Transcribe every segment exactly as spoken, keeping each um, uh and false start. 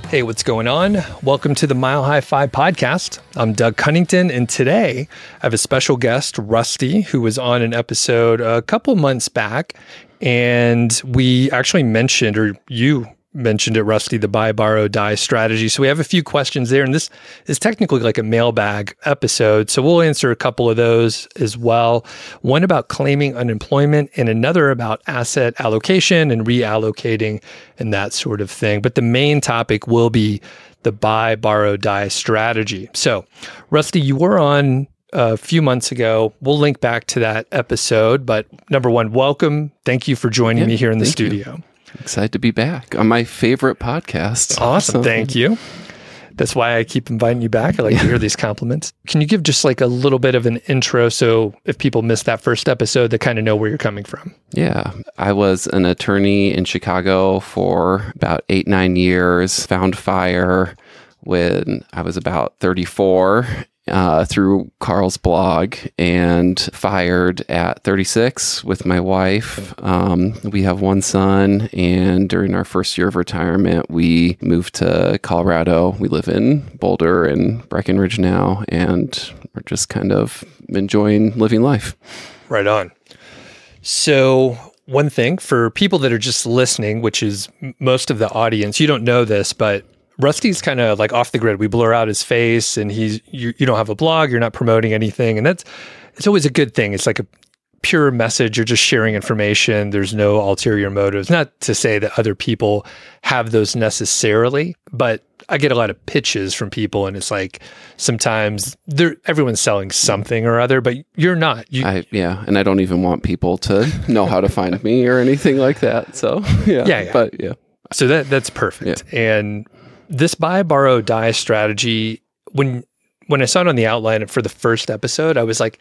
Hey, what's going on? Welcome to the Mile High Five podcast. I'm Doug Cunnington, and today I have a special guest, Rusty, who was on an episode a couple months back, and we actually mentioned, or you mentioned it, Rusty, the buy, borrow, die strategy. So we have a few questions there, and this is technically like a mailbag episode, so we'll answer a couple of those as well. One about claiming unemployment and another about asset allocation and reallocating and that sort of thing. But the main topic will be the buy, borrow, die strategy. So, Rusty, you were on a few months ago. We'll link back to that episode, but number one, welcome. Thank you for joining yeah, me here in the you. studio. Excited to be back on my favorite podcast. Awesome. So, thank you. That's why I keep inviting you back. I like yeah. to hear these compliments. Can you give just like a little bit of an intro so if people missed that first episode, they kind of know where you're coming from? Yeah. I was an attorney in Chicago for about eight, nine years, found fire when I was about thirty-four. Uh, through Carl's blog, and fired at thirty-six with my wife. Um, we have one son, and during our first year of retirement, we moved to Colorado. We live in Boulder and Breckenridge now, and we're just kind of enjoying living life. Right on. So one thing for people that are just listening, which is most of the audience, you don't know this, but Rusty's kind of like off the grid. We blur out his face, and he's you, you don't have a blog, you're not promoting anything, and that's it's always a good thing. It's like a pure message. You're just sharing information. There's no ulterior motives. Not to say that other people have those necessarily, but I get a lot of pitches from people, and it's like sometimes they're everyone's selling something or other, but you're not. You, I, yeah, and I don't even want people to know how to find me or anything like that. So yeah, yeah, yeah. but yeah. So that that's perfect. Yeah. And this buy, borrow, die strategy, when when I saw it on the outline for the first episode, I was like,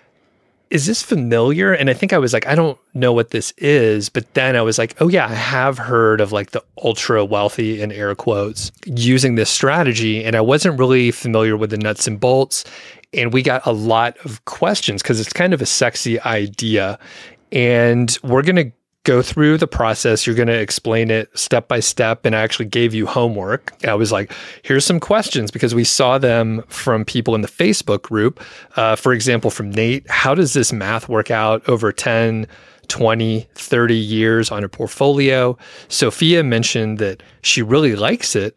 is this familiar? And I think I was like, I don't know what this is. But then I was like, oh yeah, I have heard of like the ultra wealthy, in air quotes, using this strategy. And I wasn't really familiar with the nuts and bolts. And we got a lot of questions because it's kind of a sexy idea. And we're going to go through the process. You're going to explain it step by step. And I actually gave you homework. I was like, here's some questions because we saw them from people in the Facebook group. Uh, for example, from Nate, how does this math work out over ten, twenty, thirty years on a portfolio? Sophia mentioned that she really likes it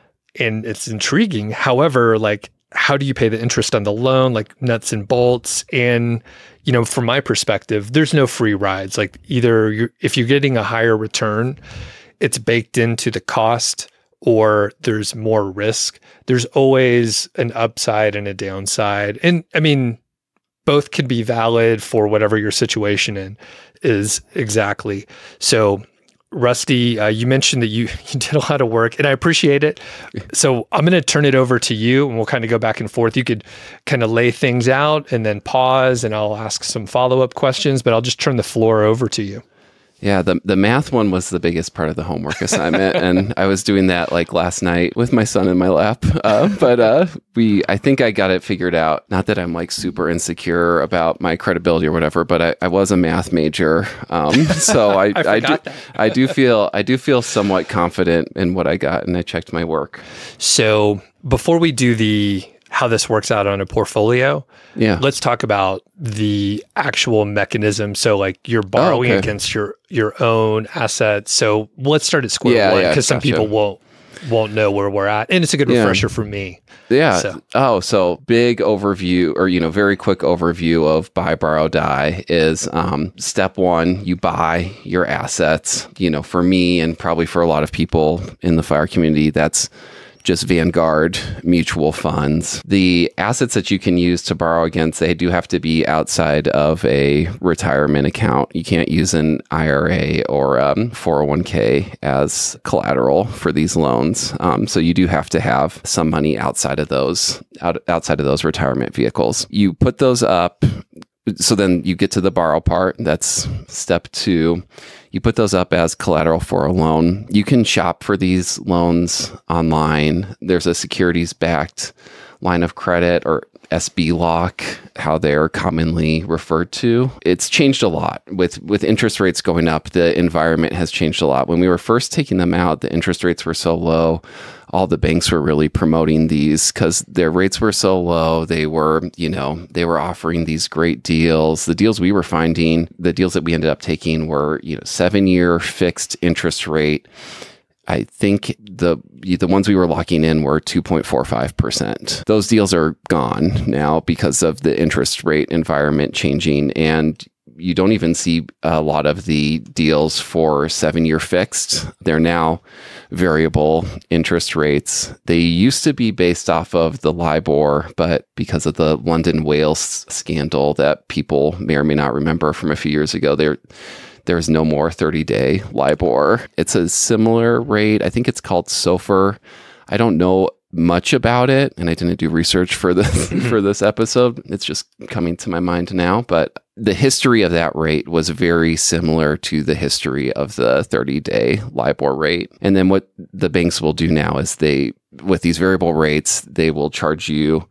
and it's intriguing. However, like, how do you pay the interest on the loan, like nuts and bolts? And, you know, from my perspective, there's no free rides. Like either you're, if you're getting a higher return, it's baked into the cost, or there's more risk. There's always an upside and a downside. And I mean, both can be valid for whatever your situation in is exactly. So Rusty, uh, you mentioned that you, you did a lot of work, and I appreciate it. So I'm going to turn it over to you, and we'll kind of go back and forth. You could kind of lay things out and then pause, and I'll ask some follow-up questions, but I'll just turn the floor over to you. Yeah, the the math one was the biggest part of the homework assignment, and I was doing that like last night with my son in my lap. Uh, but uh, we, I think I got it figured out. Not that I'm like super insecure about my credibility or whatever, but I, I was a math major, um, so I I, I, do, I do feel I do feel somewhat confident in what I got, and I checked my work. So before we do the how this works out on a portfolio, yeah, let's talk about the actual mechanism. So like you're borrowing oh, okay. against your your own assets. So let's start at square yeah, one because yeah, some gotcha. people won't won't know where we're at, and it's a good yeah. refresher for me. Yeah. So. Oh, so big overview, or you know, very quick overview of buy, borrow, die is um, step one. You buy your assets. You know, for me and probably for a lot of people in the fire community, that's just Vanguard mutual funds. The assets that you can use to borrow against, they do have to be outside of a retirement account. You can't use an I R A or um, four oh one k as collateral for these loans. Um, so you do have to have some money outside of those, out, outside of those retirement vehicles. You put those up. So then you get to the borrow part. That's step two. You put those up as collateral for a loan. You can shop for these loans online. There's a securities-backed line of credit, or S B lock, how they're commonly referred to. It's changed a lot. With with interest rates going up, the environment has changed a lot. When we were first taking them out, the interest rates were so low. All the banks were really promoting these because their rates were so low. They were, you know, they were offering these great deals. The deals we were finding, the deals that we ended up taking were, you know, seven-year fixed interest rate. I think the the ones we were locking in were two point four five percent. Those deals are gone now because of the interest rate environment changing, and you don't even see a lot of the deals for seven-year fixed. They're now variable interest rates. They used to be based off of the LIBOR, but because of the London Wales scandal that people may or may not remember from a few years ago, they're There's no more thirty-day LIBOR. It's a similar rate. I think it's called SOFR. I don't know much about it, and I didn't do research for this for this episode. It's just coming to my mind now. But the history of that rate was very similar to the history of the thirty-day LIBOR rate. And then what the banks will do now is they, with these variable rates, they will charge you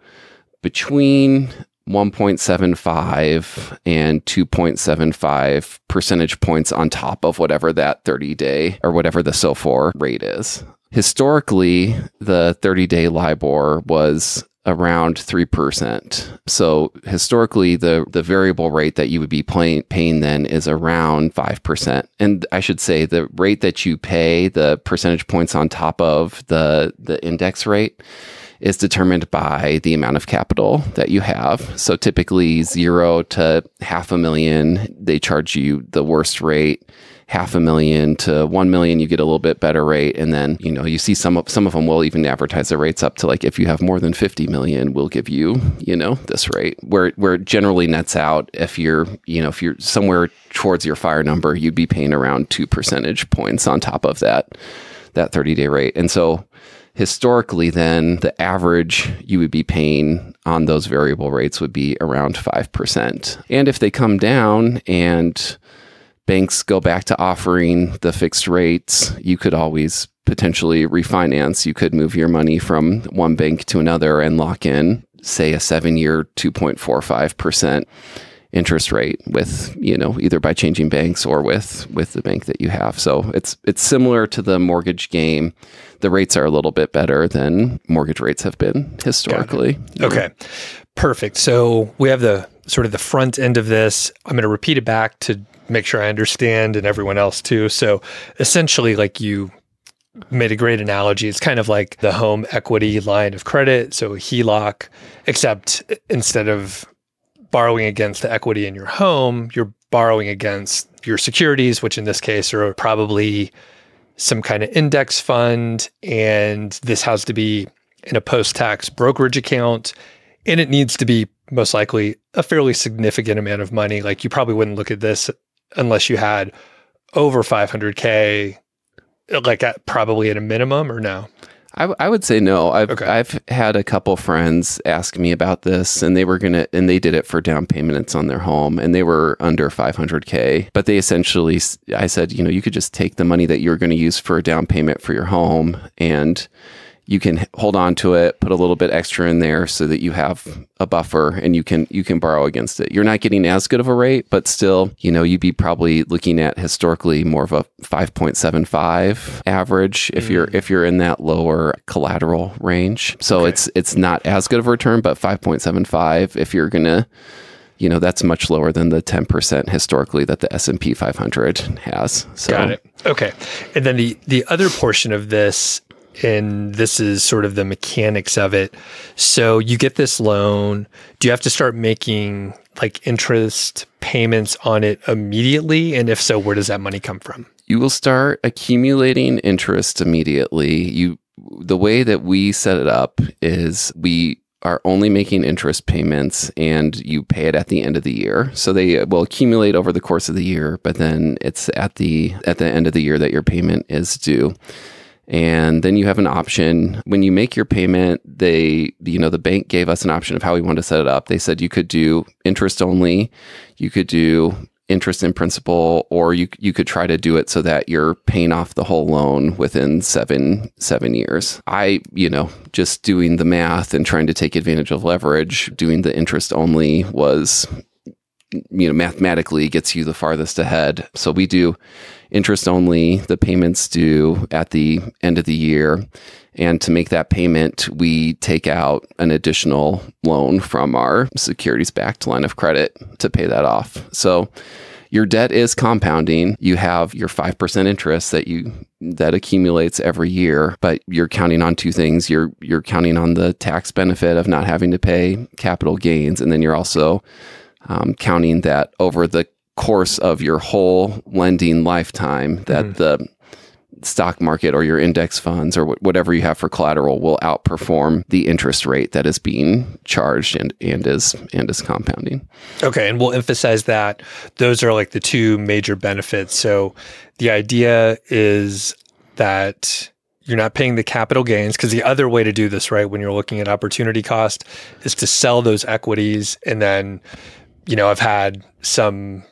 between one point seven five and two point seven five percentage points on top of whatever that thirty-day or whatever the SOFR rate is. Historically, the thirty-day LIBOR was around three percent. So historically, the, the variable rate that you would be pay, paying then is around five percent. And I should say the rate that you pay, the percentage points on top of the, the index rate, is determined by the amount of capital that you have. So typically zero to half a million, they charge you the worst rate. Half a million to one million, you get a little bit better rate. And then, you know, you see some of, some of them will even advertise the rates up to like, if you have more than fifty million, we'll give you, you know, this rate. Where, where it generally nets out, if you're, you know, if you're somewhere towards your FIRE number, you'd be paying around two percentage points on top of that, that thirty-day rate. And so historically, then the average you would be paying on those variable rates would be around five percent. And if they come down and banks go back to offering the fixed rates, you could always potentially refinance. You could move your money from one bank to another and lock in, say, a seven-year two point four five percent interest rate with, you know, either by changing banks or with with the bank that you have. So it's it's similar to the mortgage game. The rates are a little bit better than mortgage rates have been historically. Okay, perfect. So we have the sort of the front end of this. I'm going to repeat it back to make sure I understand, and everyone else too. So essentially, like you made a great analogy. It's kind of like the home equity line of credit. So H E L O C, except instead of borrowing against the equity in your home, you're borrowing against your securities, which in this case are probably some kind of index fund. And this has to be in a post-tax brokerage account. And it needs to be most likely a fairly significant amount of money. Like you probably wouldn't look at this unless you had over five hundred K, like at probably at a minimum, or no? I, w- I would say no. I've okay. I've had a couple friends ask me about this, and they were gonna, and they did it for down payments on their home, and they were under five hundred K. But they essentially, I said, you know, you could just take the money that you're going to use for a down payment for your home, and you can hold on to it, put a little bit extra in there so that you have a buffer, and you can you can borrow against it. You're not getting as good of a rate, but still, you know, you'd be probably looking at historically more of a five point seven five average if mm. you're if you're in that lower collateral range. So okay. it's it's not as good of a return, but five point seven five if you're gonna, you know, that's much lower than the ten percent historically that the S and P five hundred has. So. Got it. Okay. And then the the other portion of this, and this is sort of the mechanics of it. So you get this loan. Do you have to start making like interest payments on it immediately? And if so, where does that money come from? You will start accumulating interest immediately. You, the way that we set it up is we are only making interest payments, and you pay it at the end of the year. So they will accumulate over the course of the year, but then it's at the at the end of the year that your payment is due. And then you have an option when you make your payment. They, you know, the bank gave us an option of how we wanted to set it up. They said you could do interest only, you could do interest in principal, or you you could try to do it so that you're paying off the whole loan within seven seven years. I, you know, just doing the math and trying to take advantage of leverage, doing the interest only was, you know, mathematically gets you the farthest ahead. So we do interest only, the payments due at the end of the year. And to make that payment, we take out an additional loan from our securities-backed line of credit to pay that off. So your debt is compounding. You have your five percent interest that you that accumulates every year, but you're counting on two things. You're you're counting on the tax benefit of not having to pay capital gains, and then you're also um, counting that over the course of your whole lending lifetime that mm. the stock market or your index funds or wh- whatever you have for collateral will outperform the interest rate that is being charged and, and is and is compounding. Okay, and we'll emphasize that those are like the two major benefits. So the idea is that you're not paying the capital gains, because the other way to do this, right, when you're looking at opportunity cost, is to sell those equities. And then, you know, I've had some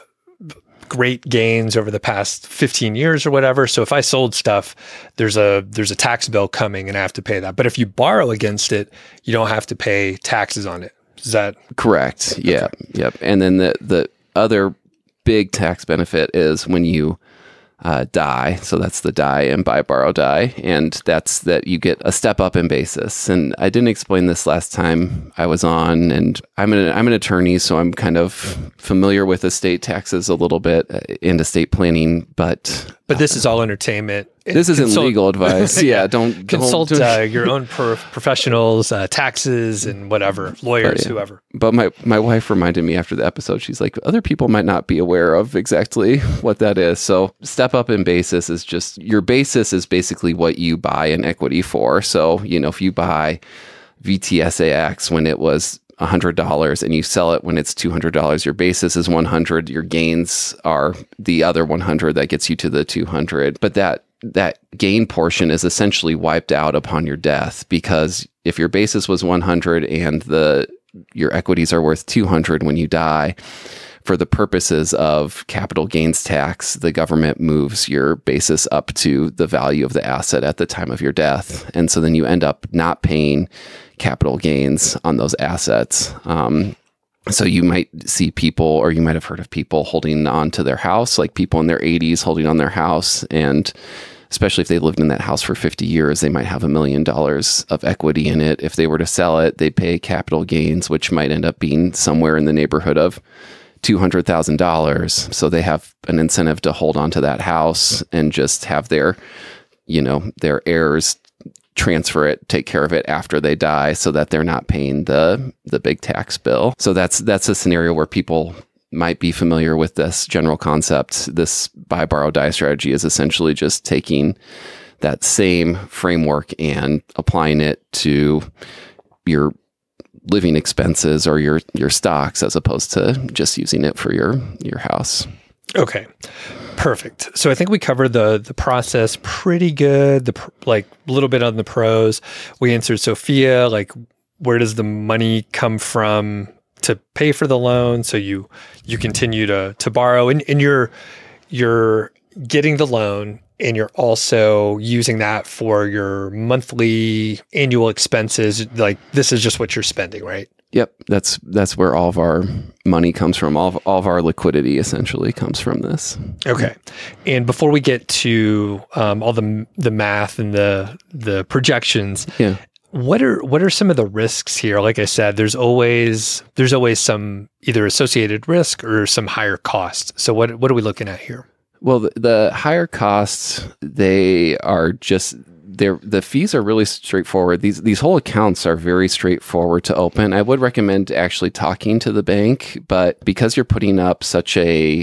great gains over the past fifteen years or whatever. So if I sold stuff, there's a there's a tax bill coming and I have to pay that. But if you borrow against it, you don't have to pay taxes on it. Is that correct? Yeah. Okay. Yep. And then the the other big tax benefit is when you uh, die. So that's the die and buy, borrow, die. And that's that you get a step up in basis. And I didn't explain this last time I was on, and I'm an, I'm an attorney, so I'm kind of familiar with estate taxes a little bit and estate planning, but... But this is all entertainment. This isn't consult, legal advice. Yeah, don't... Consult don't, uh, your own pro- professionals, uh, taxes and whatever, lawyers, but, yeah. whoever. But my, my wife reminded me after the episode, she's like, other people might not be aware of exactly what that is. So step up in basis is just, your basis is basically what you buy an equity for. So, you know, if you buy V T S A X when it was one hundred dollars and you sell it when it's two hundred dollars, your basis is one hundred, your gains are the other one hundred that gets you to the two hundred. But that that gain portion is essentially wiped out upon your death, because if your basis was one hundred and the your equities are worth two hundred when you die, for the purposes of capital gains tax, the government moves your basis up to the value of the asset at the time of your death. And so then you end up not paying capital gains on those assets. Um, so you might see people, or you might have heard of people holding on to their house, like people in their eighties holding on their house. And especially if they lived in that house for fifty years, they might have a million dollars of equity in it. If they were to sell it, they pay capital gains, which might end up being somewhere in the neighborhood of two hundred thousand dollars. So they have an incentive to hold on to that house and just have their, you know, their heirs transfer it, take care of it after they die, so that they're not paying the the big tax bill. So that's that's a scenario where people might be familiar with this general concept. This buy, borrow, die strategy is essentially just taking that same framework and applying it to your living expenses or your your stocks, as opposed to just using it for your your house. Okay, perfect. So I think we covered the the process pretty good. The pr- like a little bit on the pros. We answered Sophia, like where does the money come from to pay for the loan? So you you continue to to borrow, and, and you're you're getting the loan, and you're also using that for your monthly annual expenses. Like this is just what you're spending, right? Yep, that's that's where all of our money comes from. All of, all of our liquidity essentially comes from this. Okay, and before we get to um, all the the math and the the projections, yeah. what are what are some of the risks here? Like I said, there's always there's always some either associated risk or some higher cost. So what what are we looking at here? Well, the, the higher costs, they are just. They're, the fees are really straightforward. These these whole accounts are very straightforward to open. I would recommend actually talking to the bank, but because you're putting up such a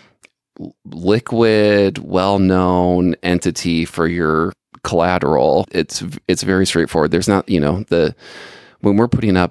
liquid, well-known entity for your collateral, it's it's very straightforward. There's not, you know, the when we're putting up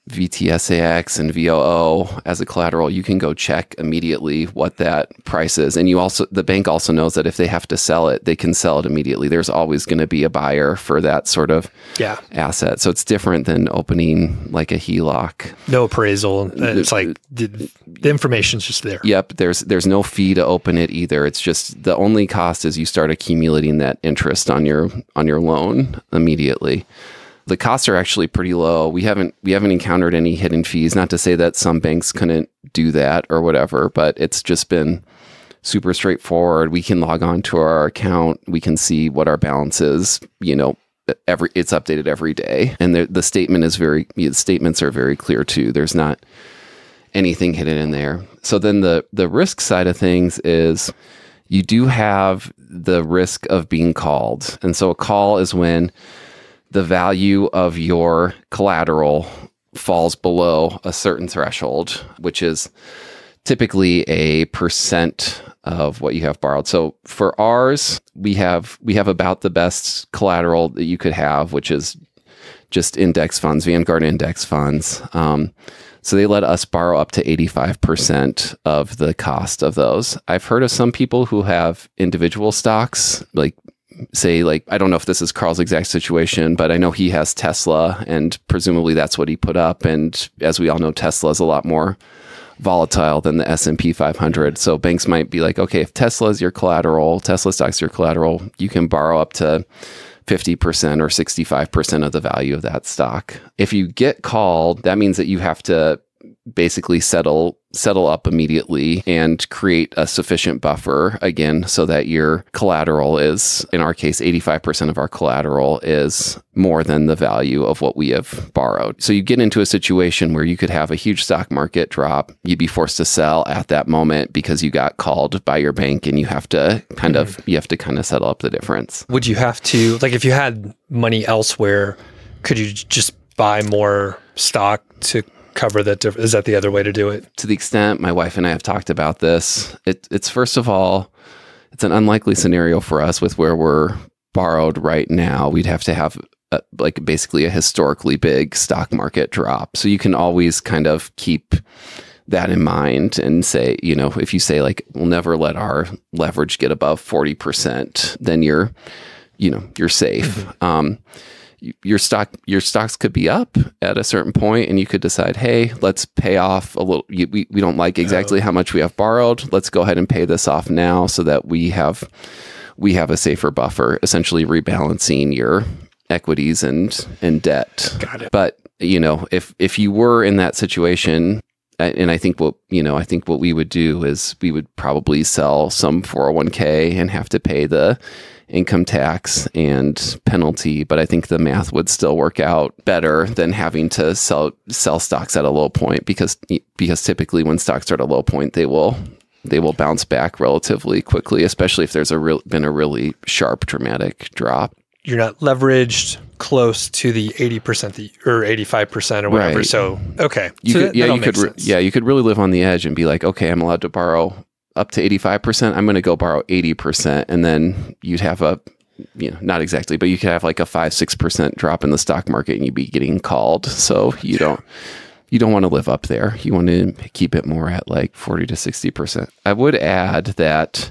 V T S A X and V O O as a collateral, you can go check immediately what that price is. And you also, the bank also knows that if they have to sell it, they can sell it immediately. There's always going to be a buyer for that sort of yeah. asset. So it's different than opening like a H E L O C. No appraisal. It's like the, the information's just there. Yep. There's there's no fee to open it either. It's just the only cost is you start accumulating that interest on your on your loan immediately. The costs are actually pretty low. We haven't we haven't encountered any hidden fees. Not to say that some banks couldn't do that or whatever, but it's just been super straightforward. We can log on to our account. We can see what our balance is. You know, every it's updated every day, and the the statement is very the statements are very clear too. There's not anything hidden in there. So then the the risk side of things is you do have the risk of being called, and so a call is when the value of your collateral falls below a certain threshold, which is typically a percent of what you have borrowed. So for ours, we have we have about the best collateral that you could have, which is just index funds, Vanguard index funds. Um, so they let us borrow up to eighty-five percent of the cost of those. I've heard of some people who have individual stocks, like say, like, I don't know if this is Carl's exact situation, but I know he has Tesla, and presumably that's what he put up. And as we all know, Tesla is a lot more volatile than the S and P five hundred. So banks might be like, okay, if Tesla is your collateral, Tesla stock's your collateral, you can borrow up to fifty percent or sixty-five percent of the value of that stock. If you get called, that means that you have to basically settle settle up immediately and create a sufficient buffer again so that your collateral is, in our case, eighty-five percent of our collateral is more than the value of what we have borrowed. So you get into a situation where you could have a huge stock market drop. You'd be forced to sell at that moment because you got called by your bank, and you have to kind of you have to kind of settle up the difference. Would you have to, like, if you had money elsewhere, could you just buy more stock to cover that? Diff- is that the other way to do it? To the extent my wife and I have talked about this, it, it's first of all, it's an unlikely scenario for us with where we're borrowed right now. We'd have to have a, like basically a historically big stock market drop. So you can always kind of keep that in mind and say, you know, if you say like, we'll never let our leverage get above forty percent, then you're, you know, you're safe. Mm-hmm. Um, Your stock, your stocks could be up at a certain point, and you could decide, hey, let's pay off a little. We we don't like exactly how much we have borrowed. Let's go ahead and pay this off now, so that we have we have a safer buffer. Essentially, rebalancing your equities and and debt. Got it. But you know, if if you were in that situation, and I think what you know, I think what we would do is we would probably sell some four oh one k and have to pay the income tax and penalty, but I think the math would still work out better than having to sell sell stocks at a low point, because because typically when stocks are at a low point, they will they will bounce back relatively quickly, especially if there's a real been a really sharp, dramatic drop. You're not leveraged close to the eighty percent the, or eighty-five percent or whatever. Right. So okay, you so could, that, yeah, that you could re- yeah, you could really live on the edge and be like, okay, I'm allowed to borrow up to eighty-five percent, I'm going to go borrow eighty percent. And then you'd have a, you know, not exactly, but you could have like a five, six percent drop in the stock market and you'd be getting called. So you don't, you don't want to live up there. You want to keep it more at like forty to sixty percent. I would add that,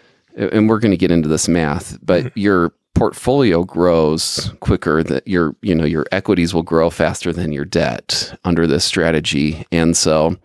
and we're going to get into this math, but mm-hmm. your portfolio grows quicker, that your, you know, your equities will grow faster than your debt under this strategy. And so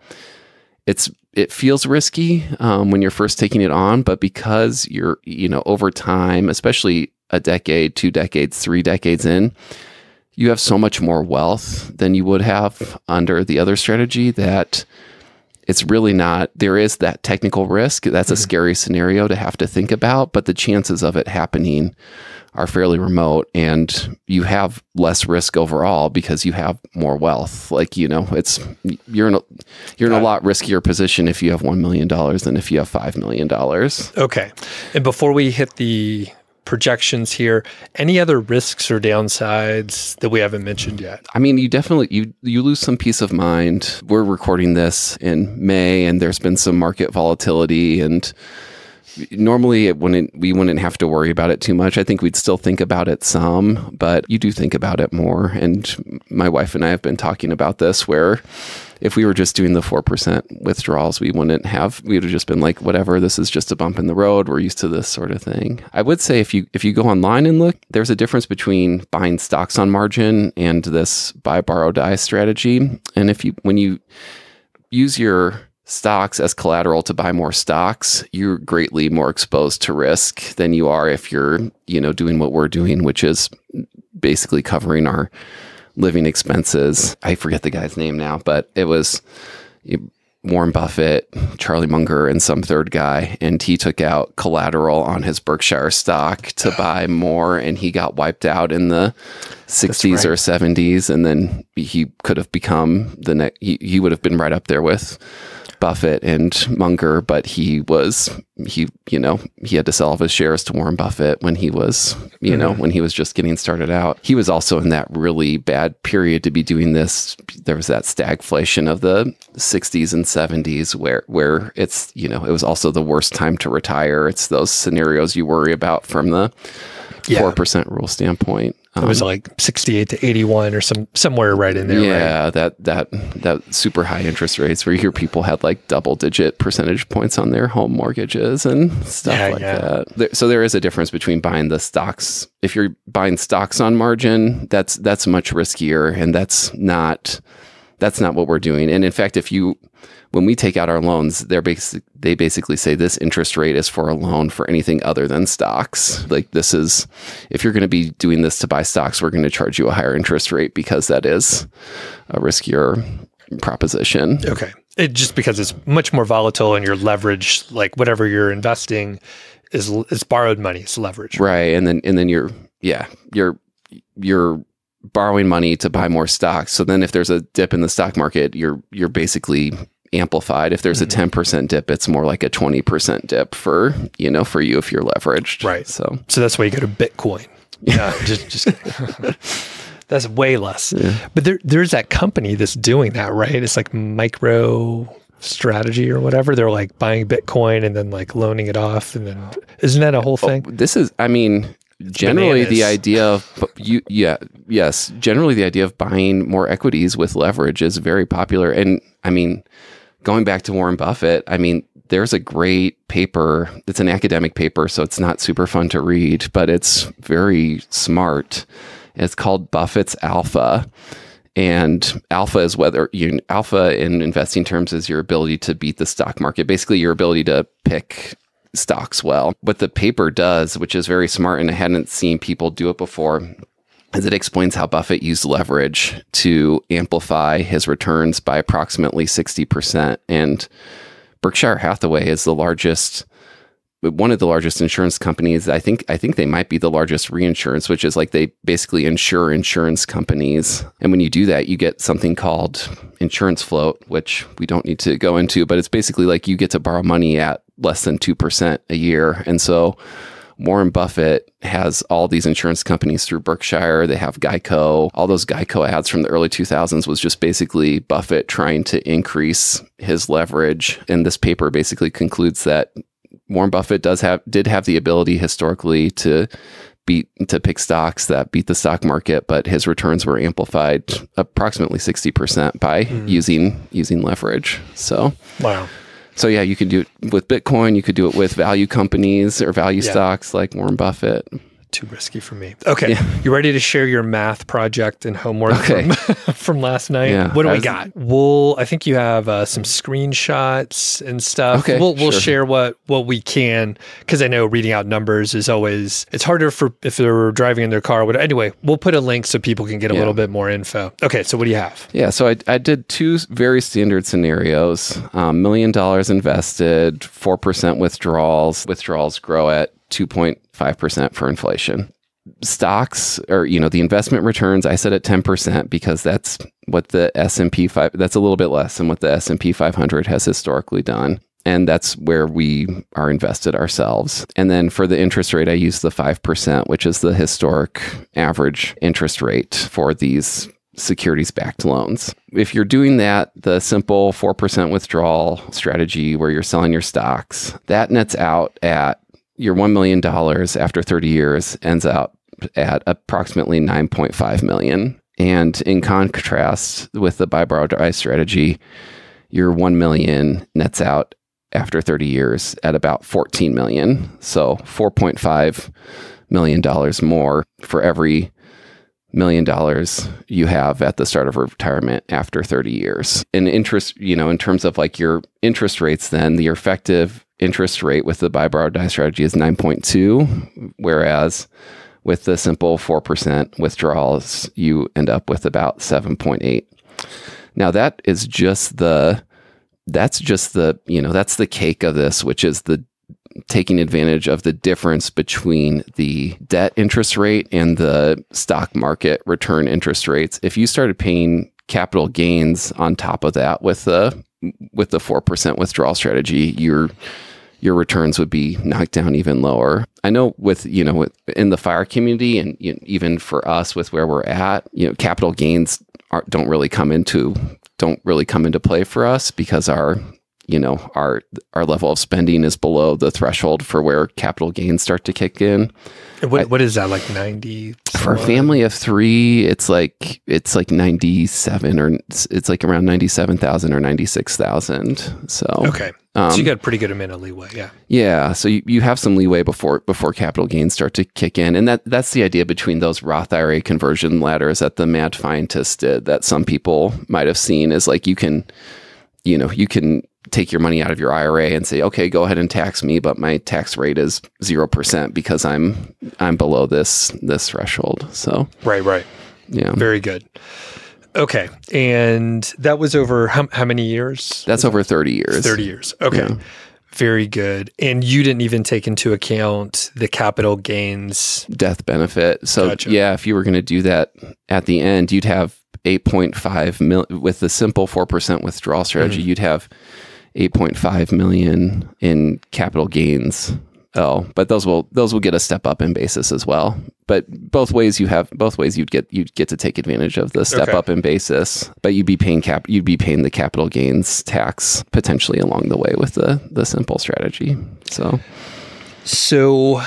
it's, it feels risky um, when you're first taking it on, but because you're, you know, over time, especially a decade, two decades, three decades in, you have so much more wealth than you would have under the other strategy that it's really not, there is that technical risk. That's mm-hmm. a scary scenario to have to think about, but the chances of it happening are fairly remote, and you have less risk overall because you have more wealth. Like, you know, it's, you're in a, you're in a lot riskier position if you have one million dollars than if you have five million dollars. Okay. And before we hit the projections here, any other risks or downsides that we haven't mentioned yet? I mean, you definitely, you, you lose some peace of mind. We're recording this in May, and there's been some market volatility, and normally it wouldn't, we wouldn't have to worry about it too much. I think we'd still think about it some, but you do think about it more. And my wife and I have been talking about this, where if we were just doing the four percent withdrawals, we wouldn't have, we would have just been like, whatever, this is just a bump in the road. We're used to this sort of thing. I would say if you, if you go online and look, there's a difference between buying stocks on margin and this buy, borrow, die strategy. And if you, when you use your stocks as collateral to buy more stocks, you're greatly more exposed to risk than you are if you're, you know, doing what we're doing, which is basically covering our living expenses. I forget the guy's name now, but it was Warren Buffett, Charlie Munger, and some third guy, and he took out collateral on his Berkshire stock to buy more, and he got wiped out in the sixties right. or seventies, and then he could have become the next, he, he would have been right up there with Buffett and Munger, but he was, he, you know, he had to sell off his shares to Warren Buffett when he was, you mm-hmm. know, when he was just getting started out. He was also in that really bad period to be doing this. There was that stagflation of the sixties and seventies where, where it's, you know, it was also the worst time to retire. It's those scenarios you worry about from the yeah. four percent rule standpoint. Um, it was like sixty-eight to eighty-one or some somewhere right in there. Yeah, right? that that that super high interest rates where you hear people had like double digit percentage points on their home mortgages and stuff yeah, like yeah. that. There, so there is a difference between buying the stocks. If you're buying stocks on margin, that's that's much riskier, and that's not that's not what we're doing. And in fact, if you when we take out our loans, they're basic, they basically say this interest rate is for a loan for anything other than stocks. Like this is, if you're going to be doing this to buy stocks, we're going to charge you a higher interest rate because that is a riskier proposition. Okay. It just because it's much more volatile and your leverage, like whatever you're investing is, is borrowed money, it's leverage. Right. And then, and then you're, yeah, you're, you're borrowing money to buy more stocks. So then if there's a dip in the stock market, you're, you're basically amplified. If there's mm-hmm. a ten percent dip, it's more like a twenty percent dip for, you know, for you if you're leveraged. Right. So, so that's why you go to Bitcoin. Yeah. just, just that's way less. Yeah. But there, there's that company that's doing that, right? It's like Micro Strategy or whatever. They're like buying Bitcoin and then like loaning it off. And then isn't that a whole thing? Oh, this is, I mean, generally the idea of you, yeah, yes, generally the idea of buying more equities with leverage is very popular. And I mean, going back to Warren Buffett, I mean, there's a great paper. It's an academic paper, so it's not super fun to read, but it's very smart. It's called Buffett's Alpha. And alpha is whether you alpha in investing terms is your ability to beat the stock market, basically your ability to pick stocks well. What the paper does, which is very smart, and I hadn't seen people do it before, is it explains how Buffett used leverage to amplify his returns by approximately sixty percent. And Berkshire Hathaway is the largest, one of the largest insurance companies. I think I think they might be the largest reinsurance, which is like they basically insure insurance companies. And when you do that, you get something called insurance float, which we don't need to go into, but it's basically like you get to borrow money at less than two percent a year. And so Warren Buffett has all these insurance companies through Berkshire. They have Geico. All those Geico ads from the early two thousands was just basically Buffett trying to increase his leverage. And this paper basically concludes that Warren Buffett does have did have the ability historically to beat to pick stocks that beat the stock market, but his returns were amplified approximately sixty percent by mm. using using leverage. So wow. So yeah, you could do it with Bitcoin. You could do it with value companies or value yeah. stocks like Warren Buffett. Too risky for me. Okay. Yeah. You ready to share your math project and homework okay. from, from last night? Yeah. What do I we was, got? We'll, I think you have uh, some screenshots and stuff. Okay, we'll we'll sure. share what, what we can, because I know reading out numbers is always, it's harder for if they're driving in their car. But anyway, we'll put a link so people can get a yeah. little bit more info. Okay, so what do you have? Yeah, so I, I did two very standard scenarios. Um, million dollars invested, four percent withdrawals. Withdrawals grow at two point five percent for inflation. Stocks, or, you know, the investment returns, I set at ten percent because that's what the S and P five, that's a little bit less than what the S and P five hundred has historically done. And that's where we are invested ourselves. And then for the interest rate, I use the five percent, which is the historic average interest rate for these securities-backed loans. If you're doing that, the simple four percent withdrawal strategy where you're selling your stocks, that nets out at your one million dollars after thirty years ends out at approximately nine point five million dollars. And in contrast with the buy, borrow, die strategy, your one million dollars nets out after thirty years at about fourteen million dollars. So four point five million dollars more for every million dollars you have at the start of retirement after thirty years. And interest, you know, in terms of like your interest rates, then the effective interest rate with the buy, borrow, die strategy is nine point two, whereas with the simple four percent withdrawals, you end up with about seven point eight. Now that is just the, that's just the, you know, that's the cake of this, which is the taking advantage of the difference between the debt interest rate and the stock market return interest rates. If you started paying capital gains on top of that with the, with the four percent withdrawal strategy, you're, your returns would be knocked down even lower. I know with, you know, with, in the FIRE community and you know, even for us with where we're at, you know, capital gains are, don't really come into, don't really come into play for us because our, you know, our, our level of spending is below the threshold for where capital gains start to kick in. What, I, what is that, like ninety? For a family of three, it's like, it's like ninety-seven or it's, it's like around ninety-seven thousand or ninety-six thousand. So, okay. Um, so you got a pretty good amount of leeway. Yeah. Yeah. So you, you have some leeway before, before capital gains start to kick in. And that, that's the idea between those Roth I R A conversion ladders that the mad scientist did that some people might have seen is like, you can, you know, you can take your money out of your I R A and say, okay, go ahead and tax me, but my tax rate is zero percent because I'm, I'm below this, this threshold. So, right, right. Yeah. Very good. Okay. And that was over how, how many years? That's over thirty years. thirty years. Okay. Yeah. Very good. And you didn't even take into account the capital gains death benefit. So gotcha. Yeah, if you were going to do that at the end, you'd have eight point five million with the simple four percent withdrawal strategy. Mm-hmm. You'd have eight point five million in capital gains. Oh, but those will those will get a step up in basis as well. But both ways you have both ways you'd get you'd get to take advantage of the step okay. up in basis. But you'd be paying cap you'd be paying the capital gains tax potentially along the way with the the simple strategy. So, so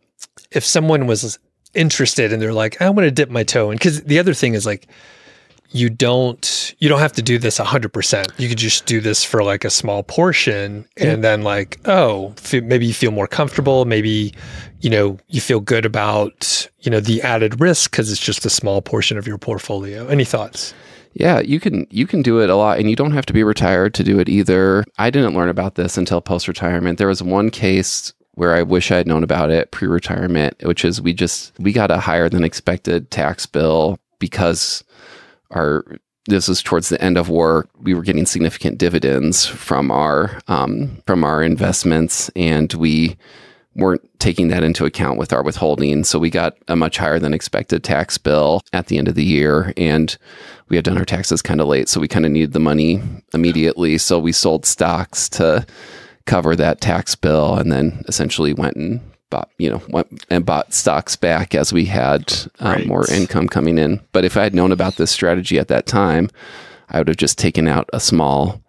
if someone was interested and they're like, I want to dip my toe in, because the other thing is like, you don't you don't have to do this one hundred percent. You could just do this for like a small portion and yeah. then like, oh, f- maybe you feel more comfortable. Maybe, you know, you feel good about, you know, the added risk because it's just a small portion of your portfolio. Any thoughts? Yeah, you can you can do it a lot and you don't have to be retired to do it either. I didn't learn about this until post-retirement. There was one case where I wish I had known about it pre-retirement, which is we just we got a higher than expected tax bill because Our this was towards the end of work. We were getting significant dividends from our um, from our investments, and we weren't taking that into account with our withholding. So we got a much higher than expected tax bill at the end of the year, and we had done our taxes kind of late, so we kind of needed the money immediately. So we sold stocks to cover that tax bill, and then essentially went and bought, you know, went and bought stocks back as we had um, right. more income coming in. But if I had known about this strategy at that time, I would have just taken out a small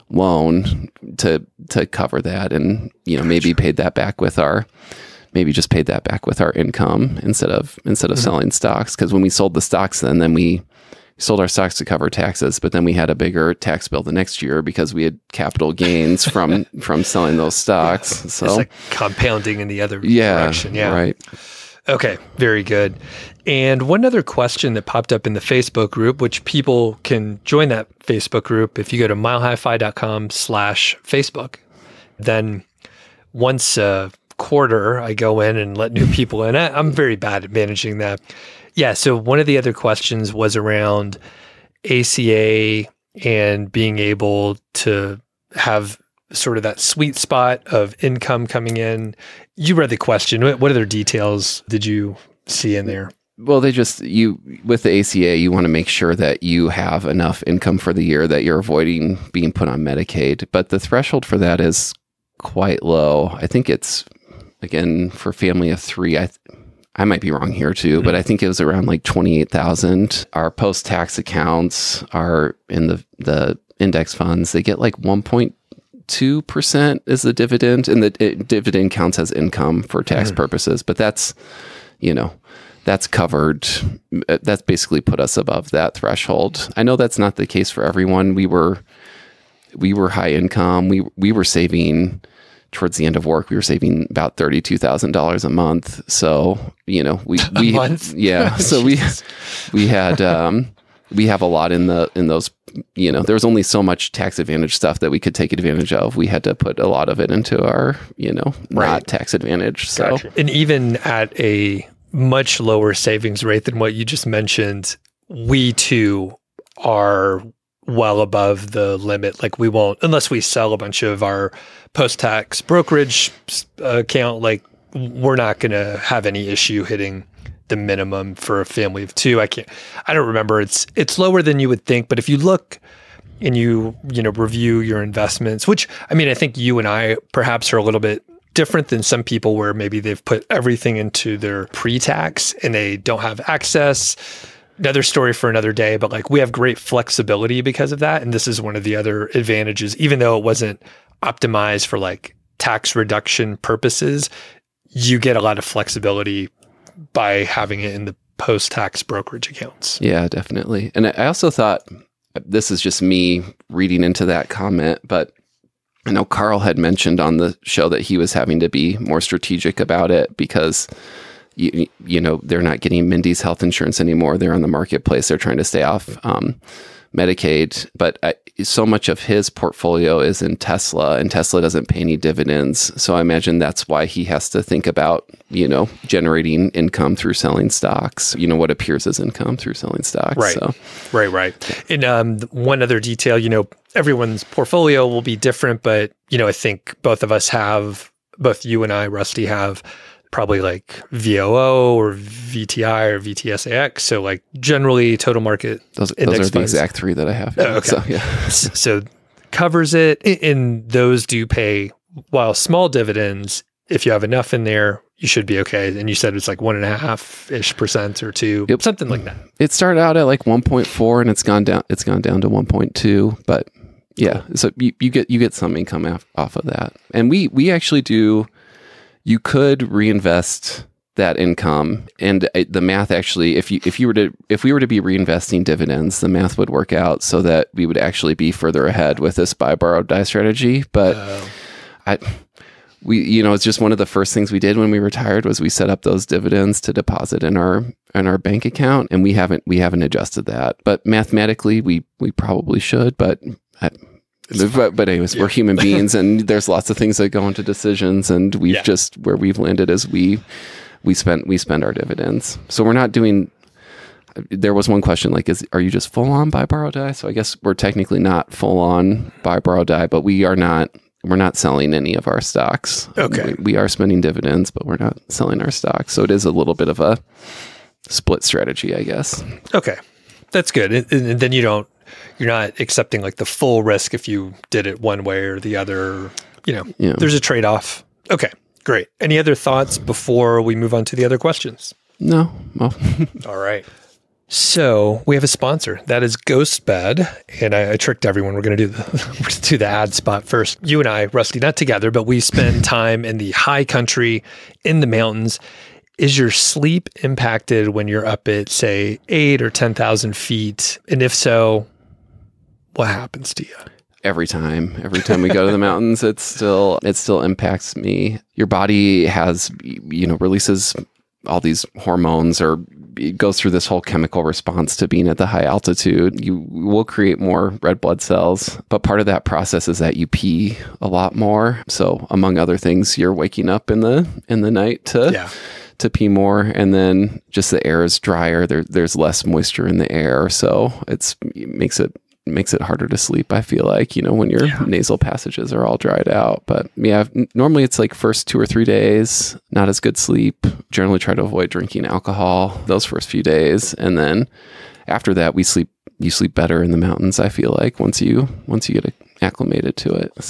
loan to to cover that, and you know, maybe paid that back with our, maybe just paid that back with our income instead of instead of mm-hmm. selling stocks. Because when we sold the stocks, then then we sold our stocks to cover taxes, but then we had a bigger tax bill the next year because we had capital gains from from selling those stocks. So it's like compounding in the other yeah, direction. Yeah, right. Okay, very good. And one other question that popped up in the Facebook group, which people can join that Facebook group if you go to milehighfi.com slash Facebook. Then once a quarter, I go in and let new people in. I, I'm very bad at managing that. Yeah, so one of the other questions was around A C A and being able to have sort of that sweet spot of income coming in. You read the question. What other details did you see in there? Well, they just, you, with the A C A, you want to make sure that you have enough income for the year that you're avoiding being put on Medicaid. But the threshold for that is quite low. I think it's, again, for family of three, I I might be wrong here too, mm-hmm. but I think it was around like twenty-eight thousand. Our post-tax accounts are in the, the index funds. They get like one point two percent is the dividend, and the it, dividend counts as income for tax mm-hmm. purposes. But that's, you know, that's covered. That's basically put us above that threshold. I know that's not the case for everyone. We were, we were high income. We, we were saving towards the end of work, we were saving about thirty-two thousand dollars a month. So, you know, we, we, a month? yeah. So we, we had, um, we have a lot in the, in those, you know, there was only so much tax advantage stuff that we could take advantage of. We had to put a lot of it into our, you know, right. not tax advantage. So, gotcha. And even at a much lower savings rate than what you just mentioned, we too are well above the limit. Like we won't, unless we sell a bunch of our post-tax brokerage account, like we're not going to have any issue hitting the minimum for a family of two. I can't, I don't remember. It's, it's lower than you would think, but if you look and you, you know, review your investments, which, I mean, I think you and I perhaps are a little bit different than some people where maybe they've put everything into their pre-tax and they don't have access. Another story for another day, but like we have great flexibility because of that. And this is one of the other advantages, even though it wasn't optimized for like tax reduction purposes, you get a lot of flexibility by having it in the post-tax brokerage accounts. Yeah, definitely. And I also thought, this is just me reading into that comment, but I know Carl had mentioned on the show that he was having to be more strategic about it because You, you know, they're not getting Mindy's health insurance anymore. They're on the marketplace. They're trying to stay off um, Medicaid. But I, so much of his portfolio is in Tesla, and Tesla doesn't pay any dividends. So I imagine that's why he has to think about, you know, generating income through selling stocks, you know, what appears as income through selling stocks. Right, so. right, right. And um, one other detail, you know, everyone's portfolio will be different, but, you know, I think both of us have, both you and I, Rusty, have probably like V O O or V T I or V T S A X. So like generally total market those, index those are the funds. exact three that I have. Oh, okay. So, yeah. So covers it. And those do pay, while small dividends, if you have enough in there, you should be okay. And you said it's like one and a half ish percent or two, yep. something like that. It started out at like one point four and it's gone down, it's gone down to one point two, but yeah. Cool. So you, you get, you get some income off, off of that. And we, we actually do, you could reinvest that income, and the math actually, if you if you were to if we were to be reinvesting dividends, the math would work out so that we would actually be further ahead with this buy, borrow, die strategy. But oh. I, we you know, it's just one of the first things we did when we retired was we set up those dividends to deposit in our in our bank account, and we haven't we haven't adjusted that. But mathematically, we we probably should, but. I, But, but anyways, yeah. We're human beings, and there's lots of things that go into decisions, and we've yeah. just where we've landed is we we spent we spend our dividends. So we're not doing. There was one question like, is are you just full on buy, borrow, die? So I guess we're technically not full on buy, borrow, die, but we are not. We're not selling any of our stocks. Okay, we, we are spending dividends, but we're not selling our stocks. So it is a little bit of a split strategy, I guess. Okay, that's good, and, and then you don't. You're not accepting like the full risk if you did it one way or the other. You know, yeah. There's a trade-off. Okay, great. Any other thoughts before we move on to the other questions? No. Well. All right. So we have a sponsor. That is GhostBed. And I, I tricked everyone. We're going to do the do the ad spot first. You and I, Rusty, not together, but we spend time in the high country, in the mountains. Is your sleep impacted when you're up at, say, eight or ten thousand feet? And if so, what happens to you? Every time, every time we go to the mountains, it's still, it still impacts me. Your body has, you know, releases all these hormones, or it goes through this whole chemical response to being at the high altitude. You will create more red blood cells, but part of that process is that you pee a lot more. So among other things, you're waking up in the, in the night to, yeah. to pee more, and then just the air is drier. There, there's less moisture in the air, so it's it makes it makes it harder to sleep. I feel like, you know, when your yeah. nasal passages are all dried out. But yeah, normally it's like first two or three days, not as good sleep. Generally try to avoid drinking alcohol those first few days, and then after that, we sleep. You sleep better in the mountains. I feel like once you once you get acclimated to it. So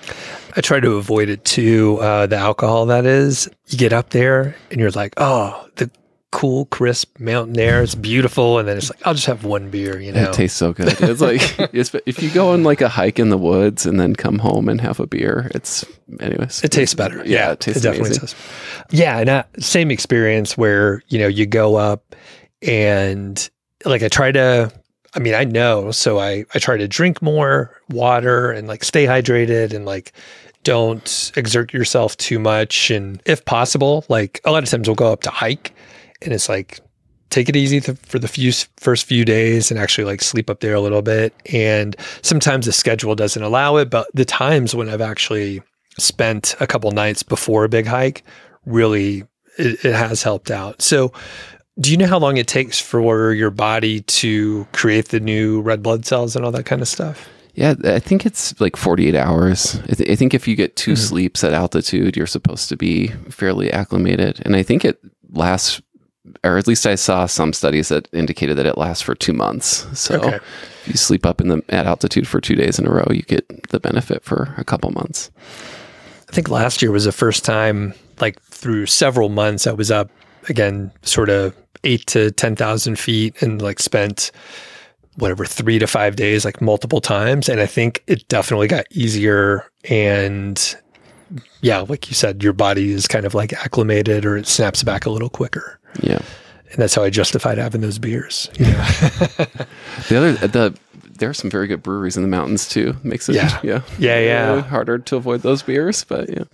I try to avoid it too. Uh, the alcohol, that is, you get up there and you're like, oh, the cool, crisp mountain air. It's beautiful. And then it's like, I'll just have one beer, you know? It tastes so good. It's like, it's, if you go on like a hike in the woods and then come home and have a beer, it's, anyways. It tastes better. Yeah, yeah it tastes it definitely amazing. does. Yeah. And uh, same experience where, you know, you go up and like I try to, I mean, I know, so I, I try to drink more water and like stay hydrated and like don't exert yourself too much. And if possible, like a lot of times we'll go up to hike and it's like, take it easy th- for the few first few days and actually like sleep up there a little bit. And sometimes the schedule doesn't allow it, but the times when I've actually spent a couple nights before a big hike, really, it, it has helped out. So do you know how long it takes for your body to create the new red blood cells and all that kind of stuff? Yeah, I think it's like forty-eight hours. I, th- I think if you get two mm-hmm. sleeps at altitude, you're supposed to be fairly acclimated. And I think it lasts, or at least I saw some studies that indicated that it lasts for two months. So okay. if you sleep up in the at altitude for two days in a row, you get the benefit for a couple months. I think last year was the first time, like through several months, I was up again, sort of eight to ten thousand feet, and like spent whatever three to five days, like multiple times. And I think it definitely got easier. And yeah, like you said, your body is kind of like acclimated, or it snaps back a little quicker. Yeah. And that's how I justified having those beers. You know? the other, the, there are some very good breweries in the mountains too. Makes it, yeah, yeah, yeah, yeah. Really harder to avoid those beers, but yeah.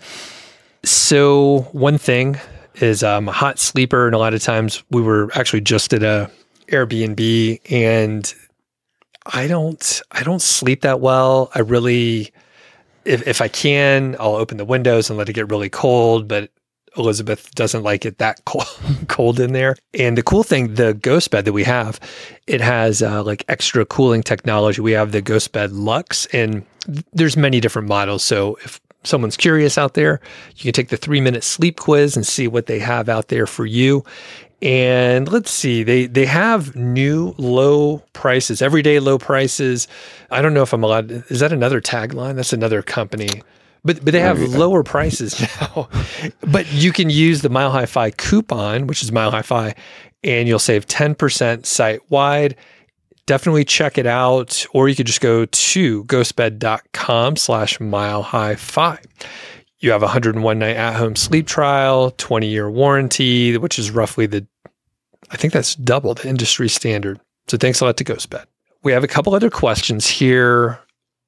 So one thing is um, a hot sleeper. And a lot of times we were actually just at a Airbnb, and I don't, I don't sleep that well. I really, if, if I can, I'll open the windows and let it get really cold, but Elizabeth doesn't like it that cold, cold in there. And the cool thing, the Ghost Bed that we have, it has uh, like extra cooling technology. We have the Ghost Bed Luxe, and there's many different models. So if someone's curious out there, you can take the three minute sleep quiz and see what they have out there for you. And let's see, they they have new low prices, everyday low prices. I don't know if I'm allowed, is that another tagline? That's another company. But but they have lower prices now. But you can use the Mile High Fi coupon, which is Mile High Fi, and you'll save ten percent site-wide. Definitely check it out. Or you could just go to ghostbed.com slash Mile High Fi. You have a one hundred one night at-home sleep trial, twenty-year warranty, which is roughly the, I think that's double the industry standard. So thanks a lot to Ghostbed. We have a couple other questions here.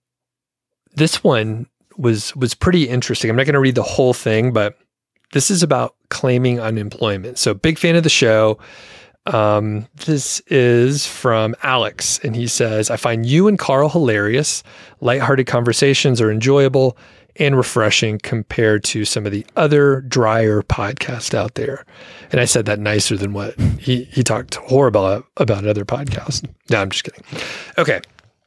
This one was was pretty interesting. I'm not going to read the whole thing, but this is about claiming unemployment. So big fan of the show. Um, this is from Alex, and he says, I find you and Carl hilarious. Lighthearted conversations are enjoyable and refreshing compared to some of the other drier podcasts out there. And I said that nicer than what he, he talked horrible about other podcasts. No, I'm just kidding. Okay.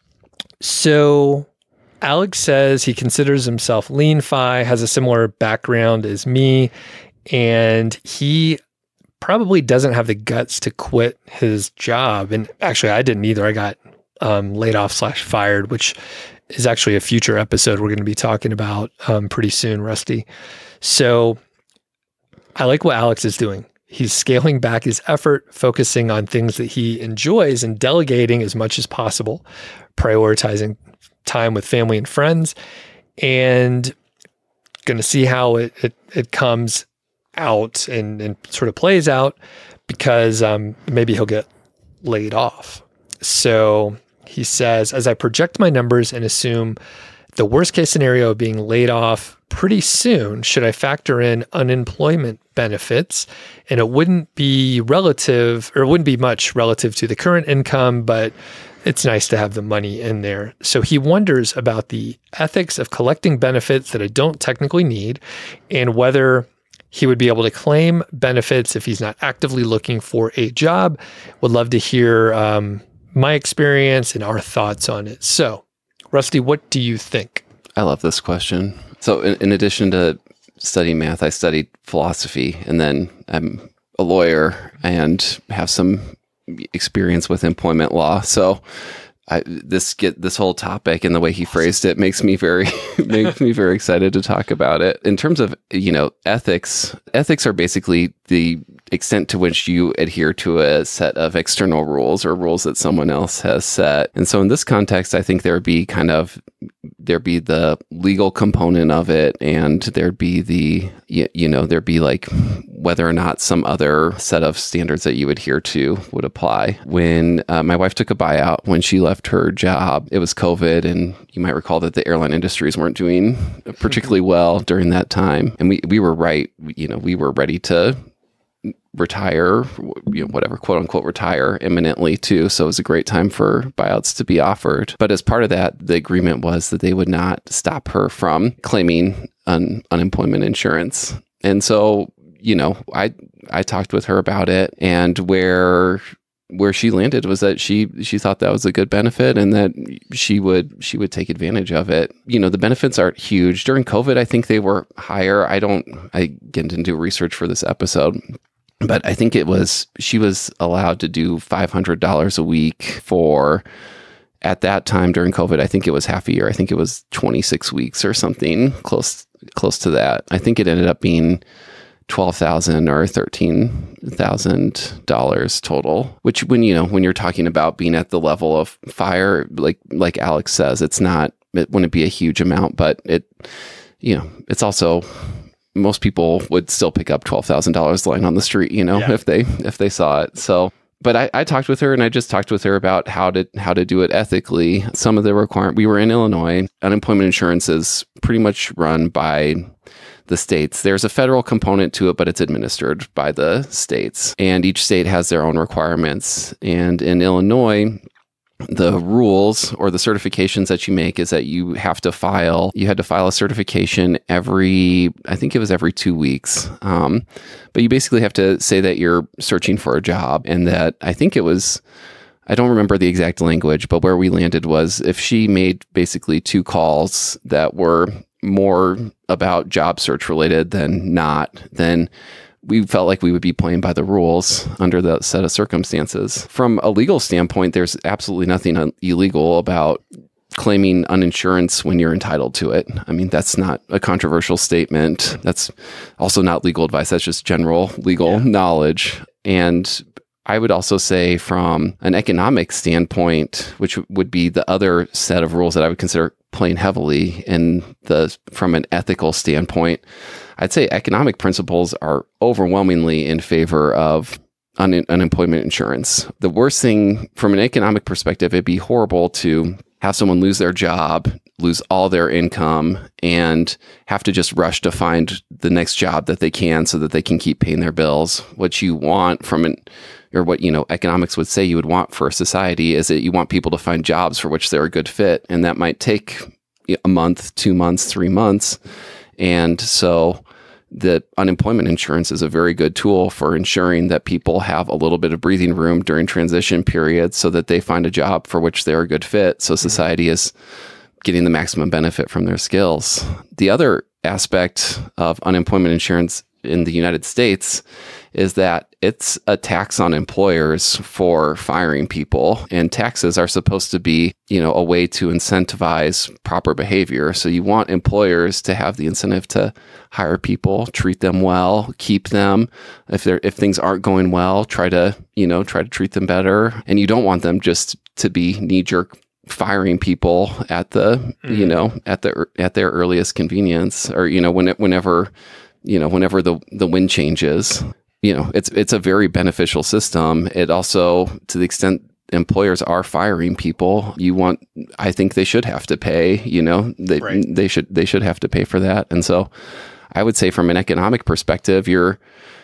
So Alex says he considers himself lean fi, has a similar background as me, and he probably doesn't have the guts to quit his job. And actually, I didn't either. I got um, laid off slash fired, which is actually a future episode we're going to be talking about um, pretty soon, Rusty. So I like what Alex is doing. He's scaling back his effort, focusing on things that he enjoys and delegating as much as possible, prioritizing time with family and friends, and going to see how it, it, it comes out and, and sort of plays out, because um, maybe he'll get laid off. So he says, as I project my numbers and assume the worst case scenario of being laid off pretty soon, should I factor in unemployment benefits? And it wouldn't be relative, or it wouldn't be much relative to the current income, but it's nice to have the money in there. So he wonders about the ethics of collecting benefits that I don't technically need, and whether he would be able to claim benefits if he's not actively looking for a job. Would love to hear um, my experience and our thoughts on it. So, Rusty, what do you think? I love this question. So in, in addition to studying math, I studied philosophy, and then I'm a lawyer and have some experience with employment law. So I, this get this whole topic and the way he phrased it makes me very makes me very excited to talk about it. In terms of, you know, ethics, ethics are basically the extent to which you adhere to a set of external rules or rules that someone else has set. And so in this context, I think there would be kind of there'd be the legal component of it, and there'd be the, you, you know, there'd be like whether or not some other set of standards that you adhere to would apply. When uh, my wife took a buyout, when she left her job, it was COVID, and you might recall that the airline industries weren't doing particularly well during that time. And we, we were right, you know, we were ready to retire, you know, whatever, quote unquote, retire imminently too. So it was a great time for buyouts to be offered. But as part of that, the agreement was that they would not stop her from claiming un- unemployment insurance. And so, you know, I I talked with her about it, and where where she landed was that she she thought that was a good benefit and that she would she would take advantage of it. You know, the benefits aren't huge. During COVID, I think they were higher. I don't I didn't do research for this episode, but I think it was she was allowed to do five hundred dollars a week for, at that time during COVID, I think it was half a year. I think it was twenty-six weeks or something close close to that. I think it ended up being twelve thousand dollars or thirteen thousand dollars total, which when, you know, when you're talking about being at the level of fire, like, like Alex says, it's not, it wouldn't be a huge amount, but it, you know, it's also, most people would still pick up twelve thousand dollars lying on the street, you know, yeah. if they, if they saw it. So, but I, I talked with her, and I just talked with her about how to, how to do it ethically. Some of the requirements, we were in Illinois, unemployment insurance is pretty much run by the states. There's a federal component to it, but it's administered by the states, and each state has their own requirements. And in Illinois, the rules or the certifications that you make is that you have to file, you had to file a certification every, I think it was every two weeks. Um, but you basically have to say that you're searching for a job, and that I think it was, I don't remember the exact language, but where we landed was if she made basically two calls that were more about job search related than not, then we felt like we would be playing by the rules under that set of circumstances. From a legal standpoint, there's absolutely nothing un- illegal about claiming uninsurance when you're entitled to it. I mean, that's not a controversial statement. That's also not legal advice. That's just general legal yeah. knowledge. And I would also say from an economic standpoint, which would be the other set of rules that I would consider playing heavily in the, from an ethical standpoint, I'd say economic principles are overwhelmingly in favor of un- unemployment insurance. The worst thing from an economic perspective, it'd be horrible to have someone lose their job, lose all their income, and have to just rush to find the next job that they can so that they can keep paying their bills. What you want from an, or what, you know, economics would say you would want for a society is that you want people to find jobs for which they're a good fit. And that might take a month, two months, three months. And so the unemployment insurance is a very good tool for ensuring that people have a little bit of breathing room during transition periods so that they find a job for which they're a good fit. So society is getting the maximum benefit from their skills. The other aspect of unemployment insurance in the United States is that it's a tax on employers for firing people, and taxes are supposed to be, you know, a way to incentivize proper behavior. So you want employers to have the incentive to hire people, treat them well, keep them. If they're if things aren't going well, try to, you know, try to treat them better. And you don't want them just to be knee-jerk firing people at the, mm. you know, at the at their earliest convenience, or, you know, when it, whenever, you know, whenever the the wind changes. You know, it's it's a very beneficial system. It also, to the extent employers are firing people, you want, I think they should have to pay, you know, they right. they should they should have to pay for that. And so I would say from an economic perspective, you're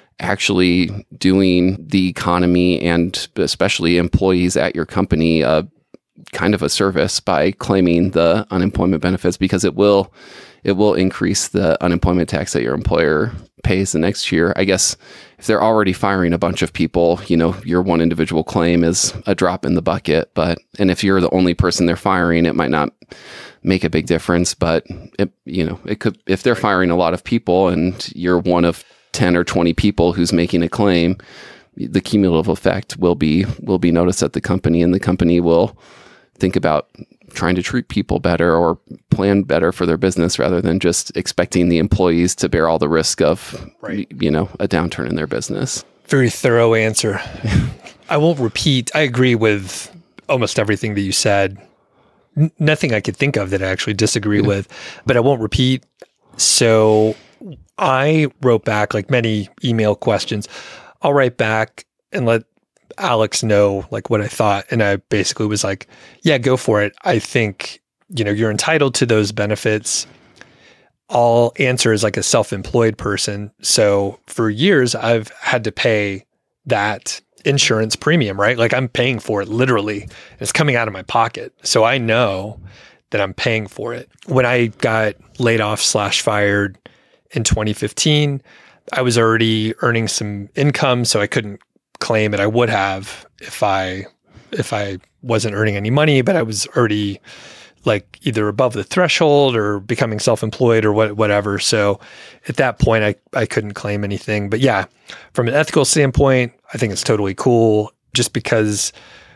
actually doing the economy and especially employees at your company a kind of a service by claiming the unemployment benefits, because it will it will increase the unemployment tax that your employer pays the next year. I guess if they're already firing a bunch of people, you know, your one individual claim is a drop in the bucket. But, and if you're the only person they're firing, it might not make a big difference. But, it, you know, it could, if they're firing a lot of people and you're one of ten or twenty people who's making a claim, the cumulative effect will be, will be noticed at the company, and the company will think about trying to treat people better or plan better for their business rather than just expecting the employees to bear all the risk of, right. you know, a downturn in their business. Very thorough answer. I won't repeat. I agree with almost everything that you said. N- nothing I could think of that I actually disagree yeah. with, but I won't repeat. So I wrote back like many email questions. I'll write back and let Alex know like what I thought. And I basically was like, yeah, go for it. I think, you know, you're entitled to those benefits. I'll answer as like a self-employed person. So for years I've had to pay that insurance premium, right? Like I'm paying for it literally. It's coming out of my pocket. So I know that I'm paying for it. When I got laid off slash fired in twenty fifteen, I was already earning some income, so I couldn't claim it. I would have if I if I wasn't earning any money, but I was already like either above the threshold or becoming self-employed or what, whatever. So at that point, I, I couldn't claim anything. But yeah, from an ethical standpoint, I think it's totally cool. Just because,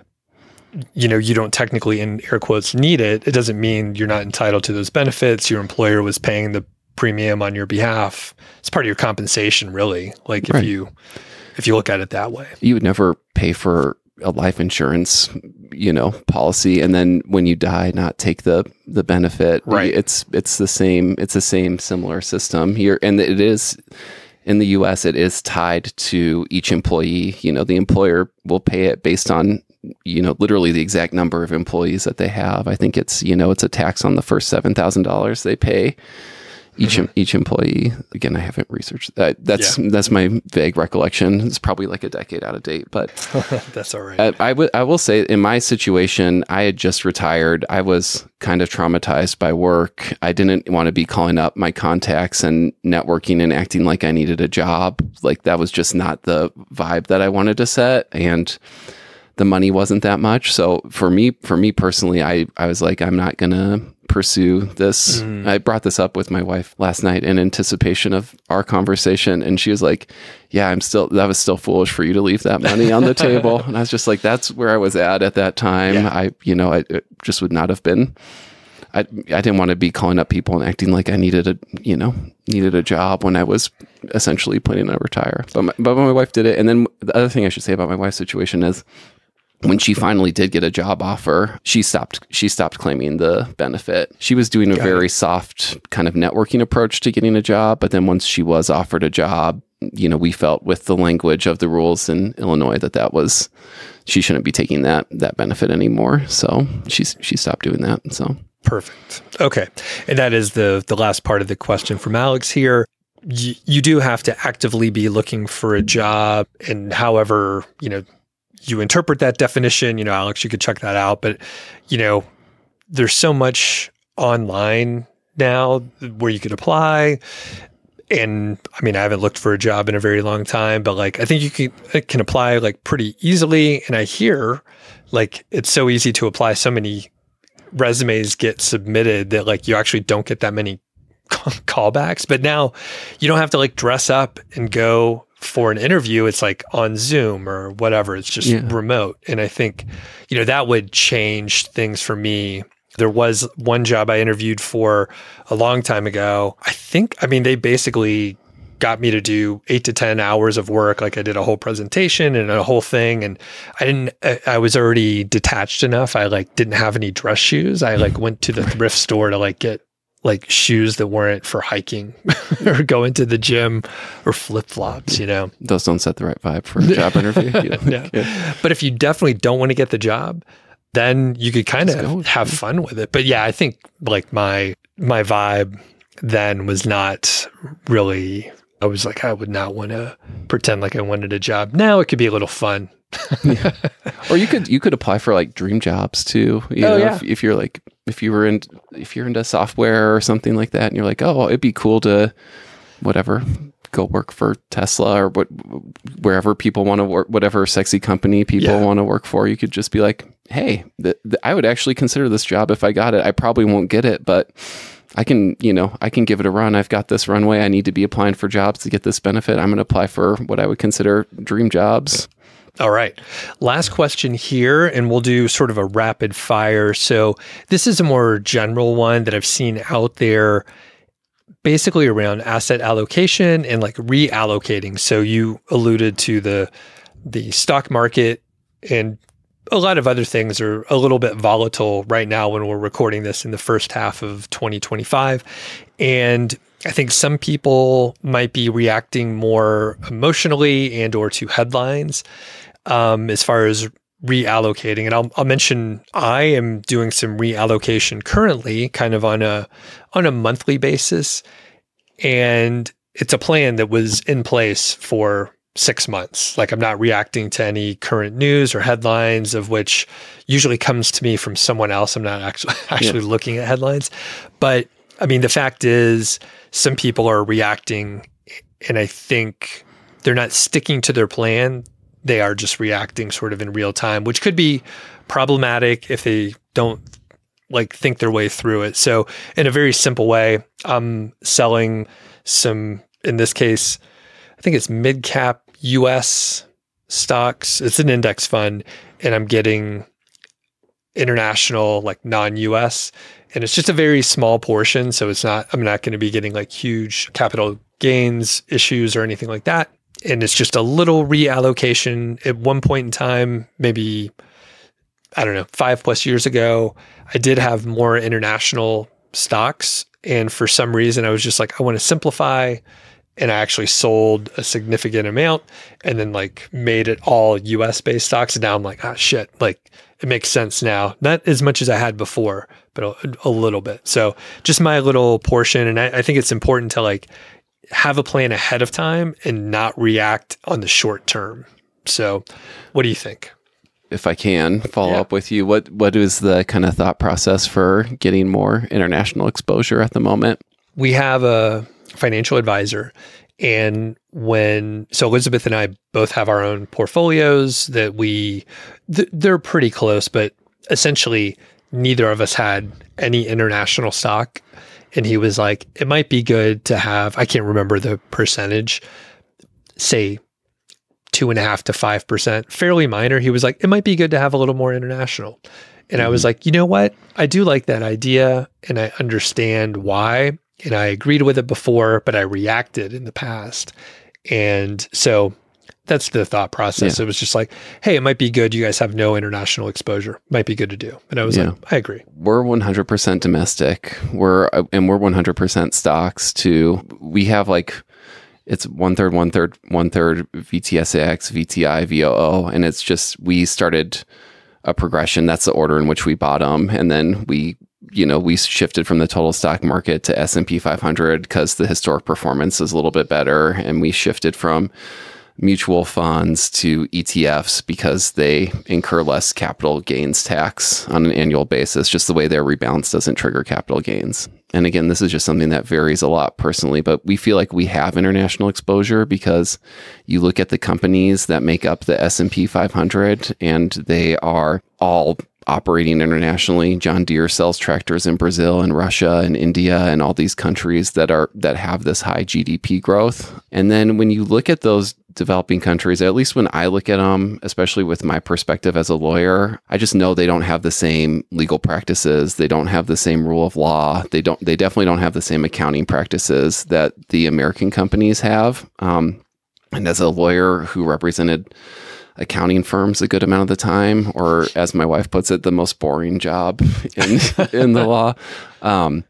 you know, you don't technically, in air quotes, need it, it doesn't mean you're not entitled to those benefits. Your employer was paying the premium on your behalf. It's part of your compensation, really. Like if right. you if you look at it that way. You would never pay for a life insurance, you know, policy, and then when you die, not take the the benefit. Right. It's it's the same. It's the same similar system here, and it is in the U S. It is tied to each employee. You know, the employer will pay it based on, you know, literally the exact number of employees that they have. I think it's, you know, it's a tax on the first seven thousand dollars they pay each mm-hmm. each employee. Again, I haven't researched that. That's yeah. that's my vague recollection. It's probably like a decade out of date, but that's all right. I, I would I will say in my situation, I had just retired. I was kind of traumatized by work. I didn't want to be calling up my contacts and networking and acting like I needed a job. Like that was just not the vibe that I wanted to set, and the money wasn't that much. So for me, for me personally, I I was like, I'm not gonna pursue this. Mm. I brought this up with my wife last night in anticipation of our conversation, and she was like, yeah, I'm still, that was still foolish for you to leave that money on the table. And I was just like, that's where I was at at that time. Yeah. I, you know, I it just would not have been, I, I didn't want to be calling up people and acting like I needed a, you know, needed a job when I was essentially planning to retire. But my, but my wife did it. And then the other thing I should say about my wife's situation is, when she finally did get a job offer, she stopped she stopped claiming the benefit. She was doing a Got very it. soft kind of networking approach to getting a job, but then once she was offered a job, you know, we felt with the language of the rules in Illinois that that was, she shouldn't be taking that that benefit anymore. So she she stopped doing that. So perfect. Okay. And that is the the last part of the question from Alex here. You, you do have to actively be looking for a job, and however, you know, you interpret that definition, you know, Alex, you could check that out. But, you know, there's so much online now where you could apply. And I mean, I haven't looked for a job in a very long time, but like, I think you can, can apply like pretty easily. And I hear like, it's so easy to apply. So many resumes get submitted that like, you actually don't get that many callbacks. But now you don't have to like dress up and go for an interview. It's like on Zoom or whatever. It's just yeah. remote. And I think, you know, that would change things for me. There was one job I interviewed for a long time ago. I think, I mean, they basically got me to do eight to ten hours of work. Like I did a whole presentation and a whole thing. And I didn't, I, I was already detached enough. I like didn't have any dress shoes. I like went to the thrift store to like get like shoes that weren't for hiking or going to the gym or flip-flops, you know. Those don't set the right vibe for a job interview. No. Yeah. But if you definitely don't want to get the job, then you could kind of have fun with it. But yeah, I think like my my vibe then was not really, I was like, I would not want to pretend like I wanted a job. Now it could be a little fun. Yeah. Or you could you could apply for like dream jobs too. You oh, know, yeah. if, if you're like if you were in if you're into software or something like that, and you're like, oh, it'd be cool to whatever go work for Tesla or what wherever people want to work, whatever sexy company people yeah. want to work for. You could just be like, hey, th- th- I would actually consider this job if I got it. I probably won't get it, but I can, you know, I can give it a run. I've got this runway. I need to be applying for jobs to get this benefit. I'm going to apply for what I would consider dream jobs. All right. Last question here, and we'll do sort of a rapid fire. So this is a more general one that I've seen out there, basically around asset allocation and like reallocating. So you alluded to the the stock market, and a lot of other things are a little bit volatile right now when we're recording this in the first half of twenty twenty-five. And I think some people might be reacting more emotionally and or to headlines um, as far as reallocating. And I'll, I'll mention I am doing some reallocation currently, kind of on a on a monthly basis. And it's a plan that was in place for six months. Like I'm not reacting to any current news or headlines, of which usually comes to me from someone else. I'm not actually actually yeah. looking at headlines. But I mean, the fact is some people are reacting, and I think they're not sticking to their plan. They are just reacting sort of in real time, which could be problematic if they don't like think their way through it. So in a very simple way, I'm selling some, in this case, I think it's mid-cap U S stocks. It's an index fund, and I'm getting international, like non-U S. And it's just a very small portion. So it's not, I'm not going to be getting like huge capital gains issues or anything like that. And it's just a little reallocation. At one point in time, maybe, I don't know, five plus years ago, I did have more international stocks. And for some reason, I was just like, I want to simplify. And I actually sold a significant amount and then like made it all U S based stocks. And now I'm like, ah, shit, like it makes sense now. Not as much as I had before, but a, a little bit. So just my little portion. And I, I think it's important to like have a plan ahead of time and not react on the short term. So what do you think? If I can follow Yeah. up with you, what what is the kind of thought process for getting more international exposure at the moment? We have a financial advisor, and when so Elizabeth and I both have our own portfolios that we th- they're pretty close, but essentially neither of us had any international stock. And he was like, it might be good to have, I can't remember the percentage, say two and a half to five percent, fairly minor. He was like, it might be good to have a little more international. And mm-hmm. I was like, you know what? I do like that idea, and I understand why. And I agreed with it before, but I reacted in the past. And so that's the thought process. Yeah. It was just like, hey, it might be good. You guys have no international exposure. Might be good to do. And I was yeah. like, I agree. We're one hundred percent domestic. We're, and we're one hundred percent stocks too. We have like, it's one third, one third, one third V T S A X, V T I, V O O. And it's just, we started a progression. That's the order in which we bought them. And then we, you know, we shifted from the total stock market to S and P five hundred because the historic performance is a little bit better. And we shifted from mutual funds to E T Fs because they incur less capital gains tax on an annual basis. Just the way they're rebalanced doesn't trigger capital gains. And again, this is just something that varies a lot personally, but we feel like we have international exposure because you look at the companies that make up the S and P five hundred and they are all operating internationally. John Deere sells tractors in Brazil and Russia and India and all these countries that are that have this high G D P growth. And then when you look at those developing countries, at least when I look at them, especially with my perspective as a lawyer, I just know they don't have the same legal practices. They don't have the same rule of law. They don't. They definitely don't have the same accounting practices that the American companies have. Um, and as a lawyer who represented accounting firms a good amount of the time, or as my wife puts it, the most boring job in in the law. Um,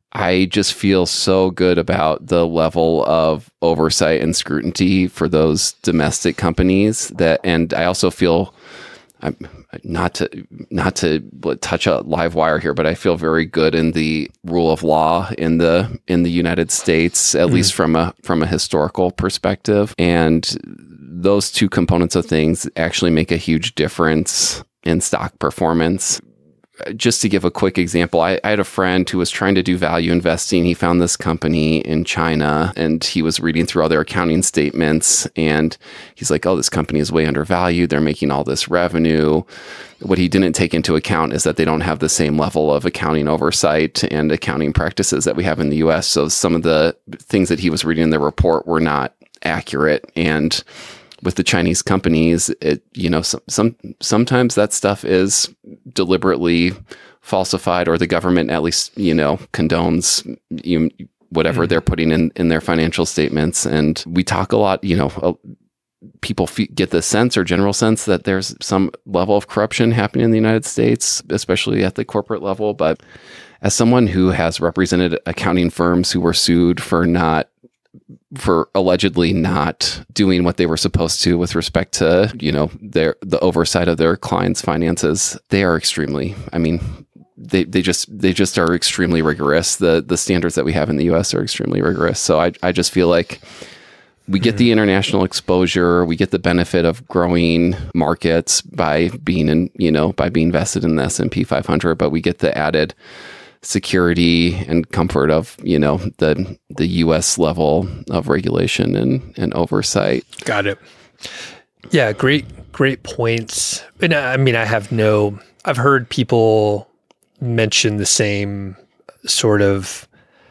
I just feel so good about the level of oversight and scrutiny for those domestic companies that, and I also feel I'm not to not to touch a live wire here, but I feel very good in the rule of law in the in the United States, at mm. least from a from a historical perspective. And those two components of things actually make a huge difference in stock performance. Just to give a quick example, I, I had a friend who was trying to do value investing. He found this company in China and he was reading through all their accounting statements and he's like, oh, this company is way undervalued. They're making all this revenue. What he didn't take into account is that they don't have the same level of accounting oversight and accounting practices that we have in the U S. So some of the things that he was reading in the report were not accurate. And with the Chinese companies, it, you know, some, some sometimes that stuff is deliberately falsified, or the government at least, you know, condones you, whatever mm. they're putting in, in their financial statements. And we talk a lot, you know, uh, people f- get the sense or general sense that there's some level of corruption happening in the United States, especially at the corporate level. But as someone who has represented accounting firms who were sued for not for allegedly not doing what they were supposed to with respect to, you know, their the oversight of their clients' finances, they are extremely, I mean, they they just they just are extremely rigorous. The the standards that we have in the U S are extremely rigorous. So I I just feel like we get the international exposure, we get the benefit of growing markets by being in, you know, by being vested in the S and P five hundred, but we get the added security and comfort of, you know, the the U S level of regulation and, and oversight. Got it. Yeah, great, great points. And I mean, I have no, I've heard people mention the same sort of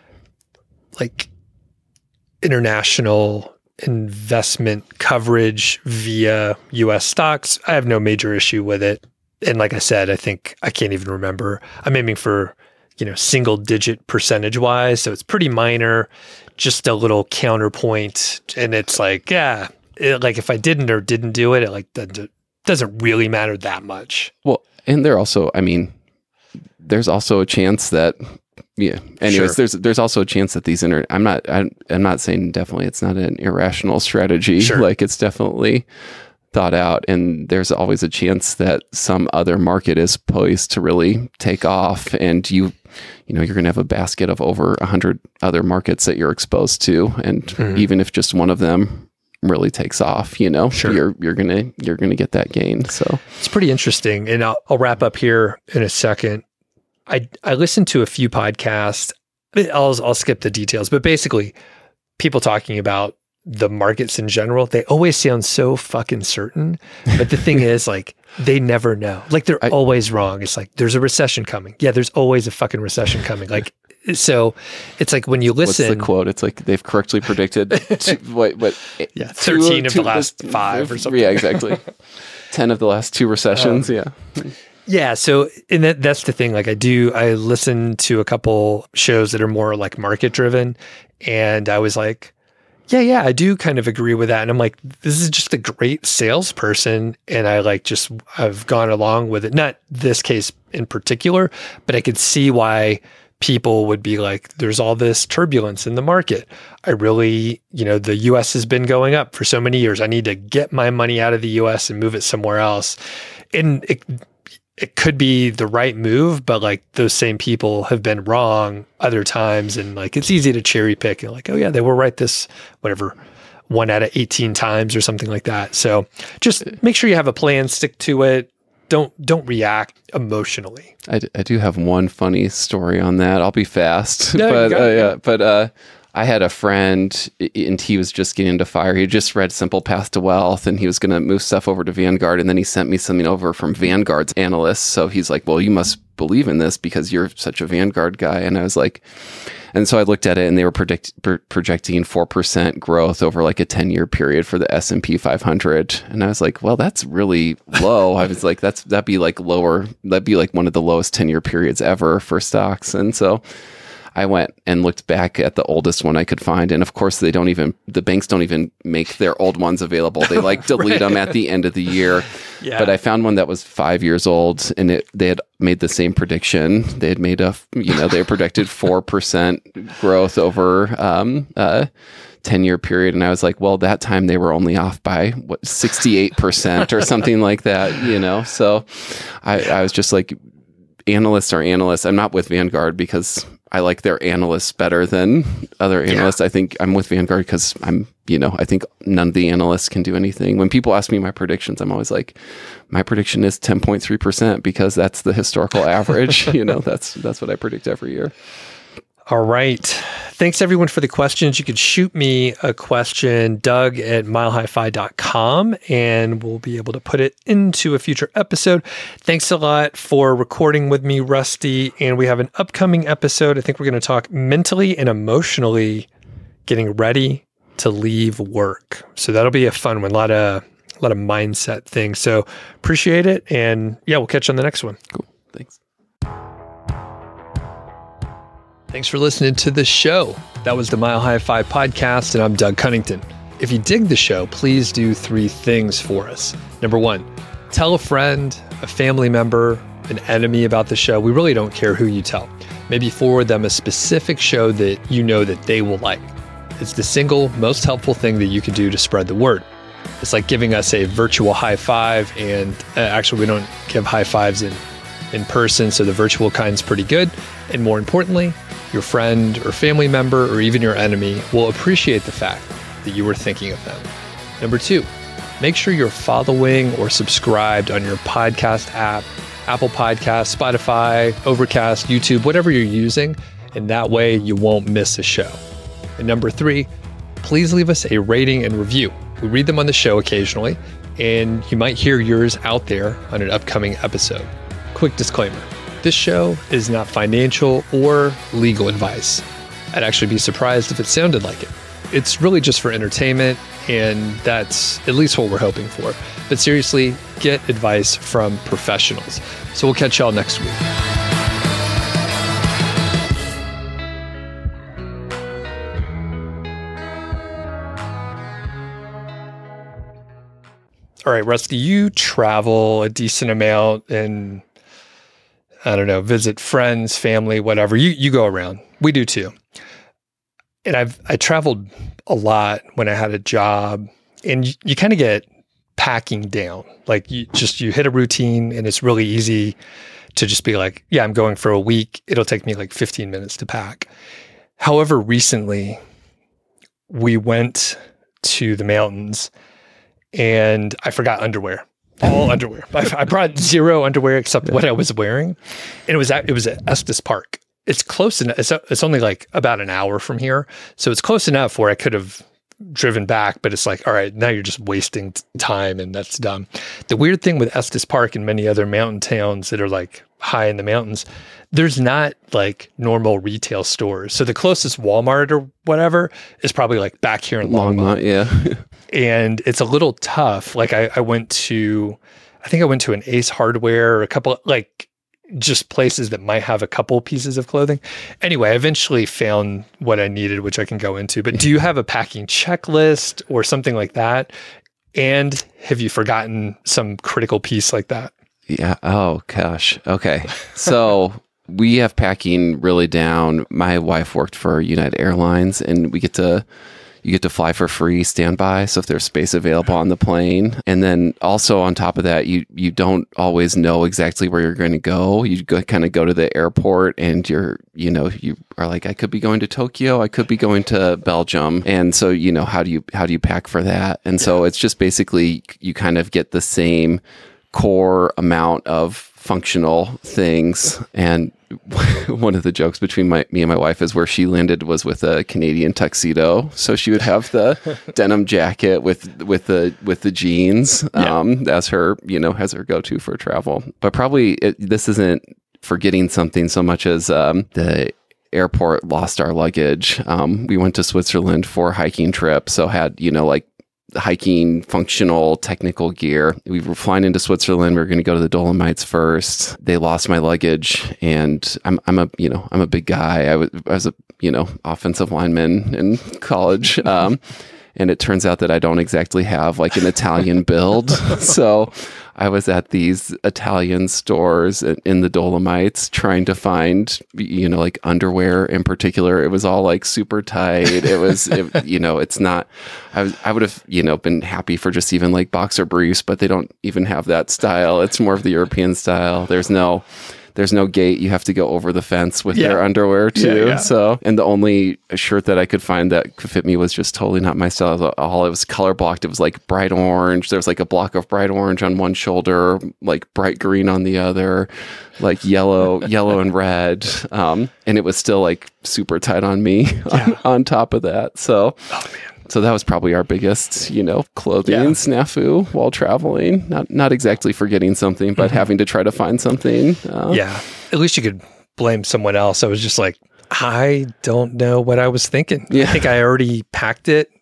like international investment coverage via U S stocks. I have no major issue with it. And like I said, I think I can't even remember. I'm aiming for, you know, single digit percentage wise. So it's pretty minor, just a little counterpoint. And it's like, yeah, it, like if I didn't or didn't do it, it like doesn't, doesn't really matter that much. Well, and there also, I mean, there's also a chance that, yeah. Anyways, sure. there's there's also a chance that these inter. I'm not. I'm, I'm not saying definitely it's not an irrational strategy. Sure. Like it's definitely thought out, and there's always a chance that some other market is poised to really take off, and you, you know, you're going to have a basket of over a hundred other markets that you're exposed to, and mm-hmm. even if just one of them really takes off, you know, sure. you're you're gonna you're gonna get that gain. So it's pretty interesting, and I'll, I'll wrap up here in a second. I I listened to a few podcasts. I'll I'll skip the details, but basically, people talking about the markets in general, they always sound so fucking certain. But the thing is, like, they never know. Like, they're I, always wrong. It's like, there's a recession coming. Yeah, there's always a fucking recession coming. Like, so it's like when you listen. What's the quote? It's like they've correctly predicted two, what what yeah, thirteen two, of two, the last this, five or something. Yeah, exactly. ten of the last two recessions. Um, yeah. Yeah. So, and that, that's the thing. Like I do, I listen to a couple shows that are more like market driven, and I was like, yeah, yeah, I do kind of agree with that. And I'm like, this is just a great salesperson. And I like just, I've gone along with it. Not this case in particular, but I could see why people would be like, there's all this turbulence in the market. I really, you know, the U S has been going up for so many years. I need to get my money out of the U S and move it somewhere else. And it, it could be the right move, but like those same people have been wrong other times. And like, it's easy to cherry pick and like, oh yeah, they were right this, whatever, one out of eighteen times or something like that. So just make sure you have a plan, stick to it. Don't, don't react emotionally. I, d- I do have one funny story on that. I'll be fast, no, but uh, yeah, but uh, I had a friend and he was just getting into FIRE. He just read Simple Path to Wealth and he was going to move stuff over to Vanguard. And then he sent me something over from Vanguard's analysts. So he's like, well, you must believe in this because you're such a Vanguard guy. And I was like, and so I looked at it and they were predict, pro- projecting four percent growth over like a ten year period for the S and P five hundred. And I was like, well, that's really low. I was like, that's, that'd be like lower. That'd be like one of the lowest ten year periods ever for stocks. And so I went and looked back at the oldest one I could find. And of course, they don't even, the banks don't even make their old ones available. They like delete right. them at the end of the year. Yeah. But I found one that was five years old and it, they had made the same prediction. They had made a, you know, they predicted four percent growth over um, a ten year period. And I was like, well, that time they were only off by what, sixty-eight percent or something like that, you know? So I, I was just like, analysts are analysts. I'm not with Vanguard because I like their analysts better than other analysts. Yeah. I think I'm with Vanguard because I'm, you know, I think none of the analysts can do anything. When people ask me my predictions, I'm always like, my prediction is ten point three percent because that's the historical average. You know, that's, that's what I predict every year. All right. Thanks everyone for the questions. You could shoot me a question, Doug at mile high fi dot com, and we'll be able to put it into a future episode. Thanks a lot for recording with me, Rusty. And we have an upcoming episode. I think we're going to talk mentally and emotionally getting ready to leave work. So that'll be a fun one. A lot of, a lot of mindset things. So appreciate it. And yeah, we'll catch you on the next one. Cool. Thanks. Thanks for listening to the show. That was the Mile High Five podcast, and I'm Doug Cunnington. If you dig the show, please do three things for us. Number one, tell a friend, a family member, an enemy about the show. We really don't care who you tell. Maybe forward them a specific show that you know that they will like. It's the single most helpful thing that you can do to spread the word. It's like giving us a virtual high five, and uh, actually we don't give high fives in, in person, so the virtual kind's pretty good. And more importantly, your friend or family member or even your enemy will appreciate the fact that you were thinking of them. Number two, make sure you're following or subscribed on your podcast app, Apple Podcasts, Spotify, Overcast, YouTube, whatever you're using, and that way you won't miss a show. And number three, please leave us a rating and review. We read them on the show occasionally, and you might hear yours out there on an upcoming episode. Quick disclaimer. This show is not financial or legal advice. I'd actually be surprised if it sounded like it. It's really just for entertainment, and that's at least what we're hoping for. But seriously, get advice from professionals. So we'll catch y'all next week. All right, Rusty, you travel a decent amount and I don't know, visit friends, family, whatever. You you go around. We do too. And I've I traveled a lot when I had a job, and you, you kind of get packing down. Like you just you hit a routine, and it's really easy to just be like, yeah, I'm going for a week. It'll take me like fifteen minutes to pack. However, recently we went to the mountains, and I forgot underwear. All underwear. I, I brought zero underwear except what I was wearing, and it was at, it was at Estes Park. It's close enough. It's, it's only like about an hour from here, so it's close enough where I could have driven back. But it's like, all right, now you're just wasting time, and that's dumb. The weird thing with Estes Park and many other mountain towns that are like high in the mountains, there's not like normal retail stores. So the closest Walmart or whatever is probably like back here in Longmont. Longmont, yeah. And it's a little tough. Like I, I went to, I think I went to an Ace Hardware, or a couple, like just places that might have a couple pieces of clothing. Anyway, I eventually found what I needed, which I can go into. But do you have a packing checklist or something like that? And have you forgotten some critical piece like that? Yeah. Oh, gosh. Okay. So we have packing really down. My wife worked for United Airlines, and we get to, you get to fly for free standby. So if there's space available on the plane, and then also on top of that, you, you don't always know exactly where you're going to go. You go, kind of go to the airport, and you're, you know, you are like, I could be going to Tokyo. I could be going to Belgium. And so, you know, how do you, how do you pack for that? And so it's just basically, you kind of get the same core amount of functional things. And one of the jokes between my, me and my wife is where she landed was with a Canadian tuxedo. So she would have the denim jacket with, with the, with the jeans, um, yeah. as her, you know, as her go-to for travel. But probably it, this isn't forgetting something so much as, um, the airport lost our luggage. Um, we went to Switzerland for a hiking trip. So had, you know, like, hiking, functional, technical gear. We were flying into Switzerland. We were going to go to the Dolomites first. They lost my luggage, and I'm I'm a you know I'm a big guy. I was I was a you know offensive lineman in college, um, and it turns out that I don't exactly have like an Italian build. So I was at these Italian stores in the Dolomites trying to find, you know, like underwear in particular. It was all like super tight. It was, it, you know, it's not, I was, I would have, you know, been happy for just even like boxer briefs, but they don't even have that style. It's more of the European style. There's no, there's no gate. You have to go over the fence with yeah. their underwear too. Yeah, yeah. So, and the only shirt that I could find that could fit me was just totally not my style at all. It was color blocked. It was like bright orange. There was like a block of bright orange on one shoulder, like bright green on the other, like yellow, yellow and red. Um, and it was still like super tight on me yeah. on, on top of that. So, oh man. So that was probably our biggest, you know, clothing yeah. snafu while traveling. Not not exactly forgetting something, but mm-hmm. having to try to find something. Uh, yeah. At least you could blame someone else. I was just like, I don't know what I was thinking. Yeah. I think I already packed it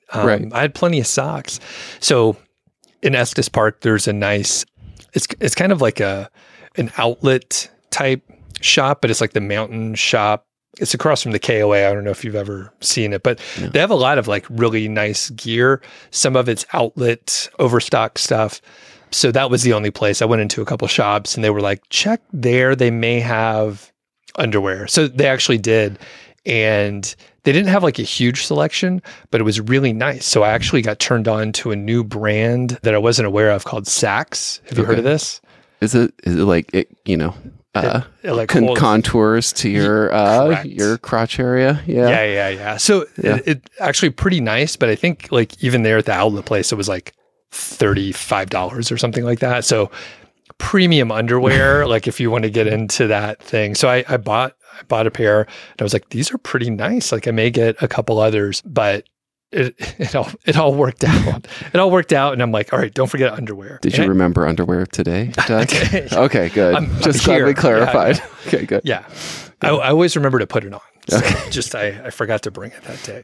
Um, Right. I had plenty of socks. So in Estes Park, there's a nice, it's it's kind of like a an outlet type shop, but it's like the Mountain Shop. It's across from the K O A. I don't know if you've ever seen it, but No. they have a lot of like really nice gear. Some of it's outlet, overstock stuff. So that was the only place. I went into a couple shops and they were like, check there. They may have underwear. So they actually did. And they didn't have like a huge selection, but it was really nice. So I actually got turned on to a new brand that I wasn't aware of called Saxx. Have you Okay. heard of this? Is it is it like it, you know, uh, It, it like con- holds- contours to your uh, Correct. your crotch area? Yeah. Yeah, yeah, yeah. So Yeah. It, it actually pretty nice, but I think like even there at the outlet place, it was like thirty-five dollars or something like that. So premium underwear, like if you want to get into that thing. So I, I bought I bought a pair and I was like, these are pretty nice. Like I may get a couple others, but it it all it all worked out. It all worked out, and I'm like, all right, don't forget underwear. Did And you I- remember underwear today, Doug? okay, good. I'm- I'm Just glad here. we Yeah, clarified. yeah. Okay, good. Yeah. I, I always remember to put it on. So Okay. just I, I forgot to bring it that day.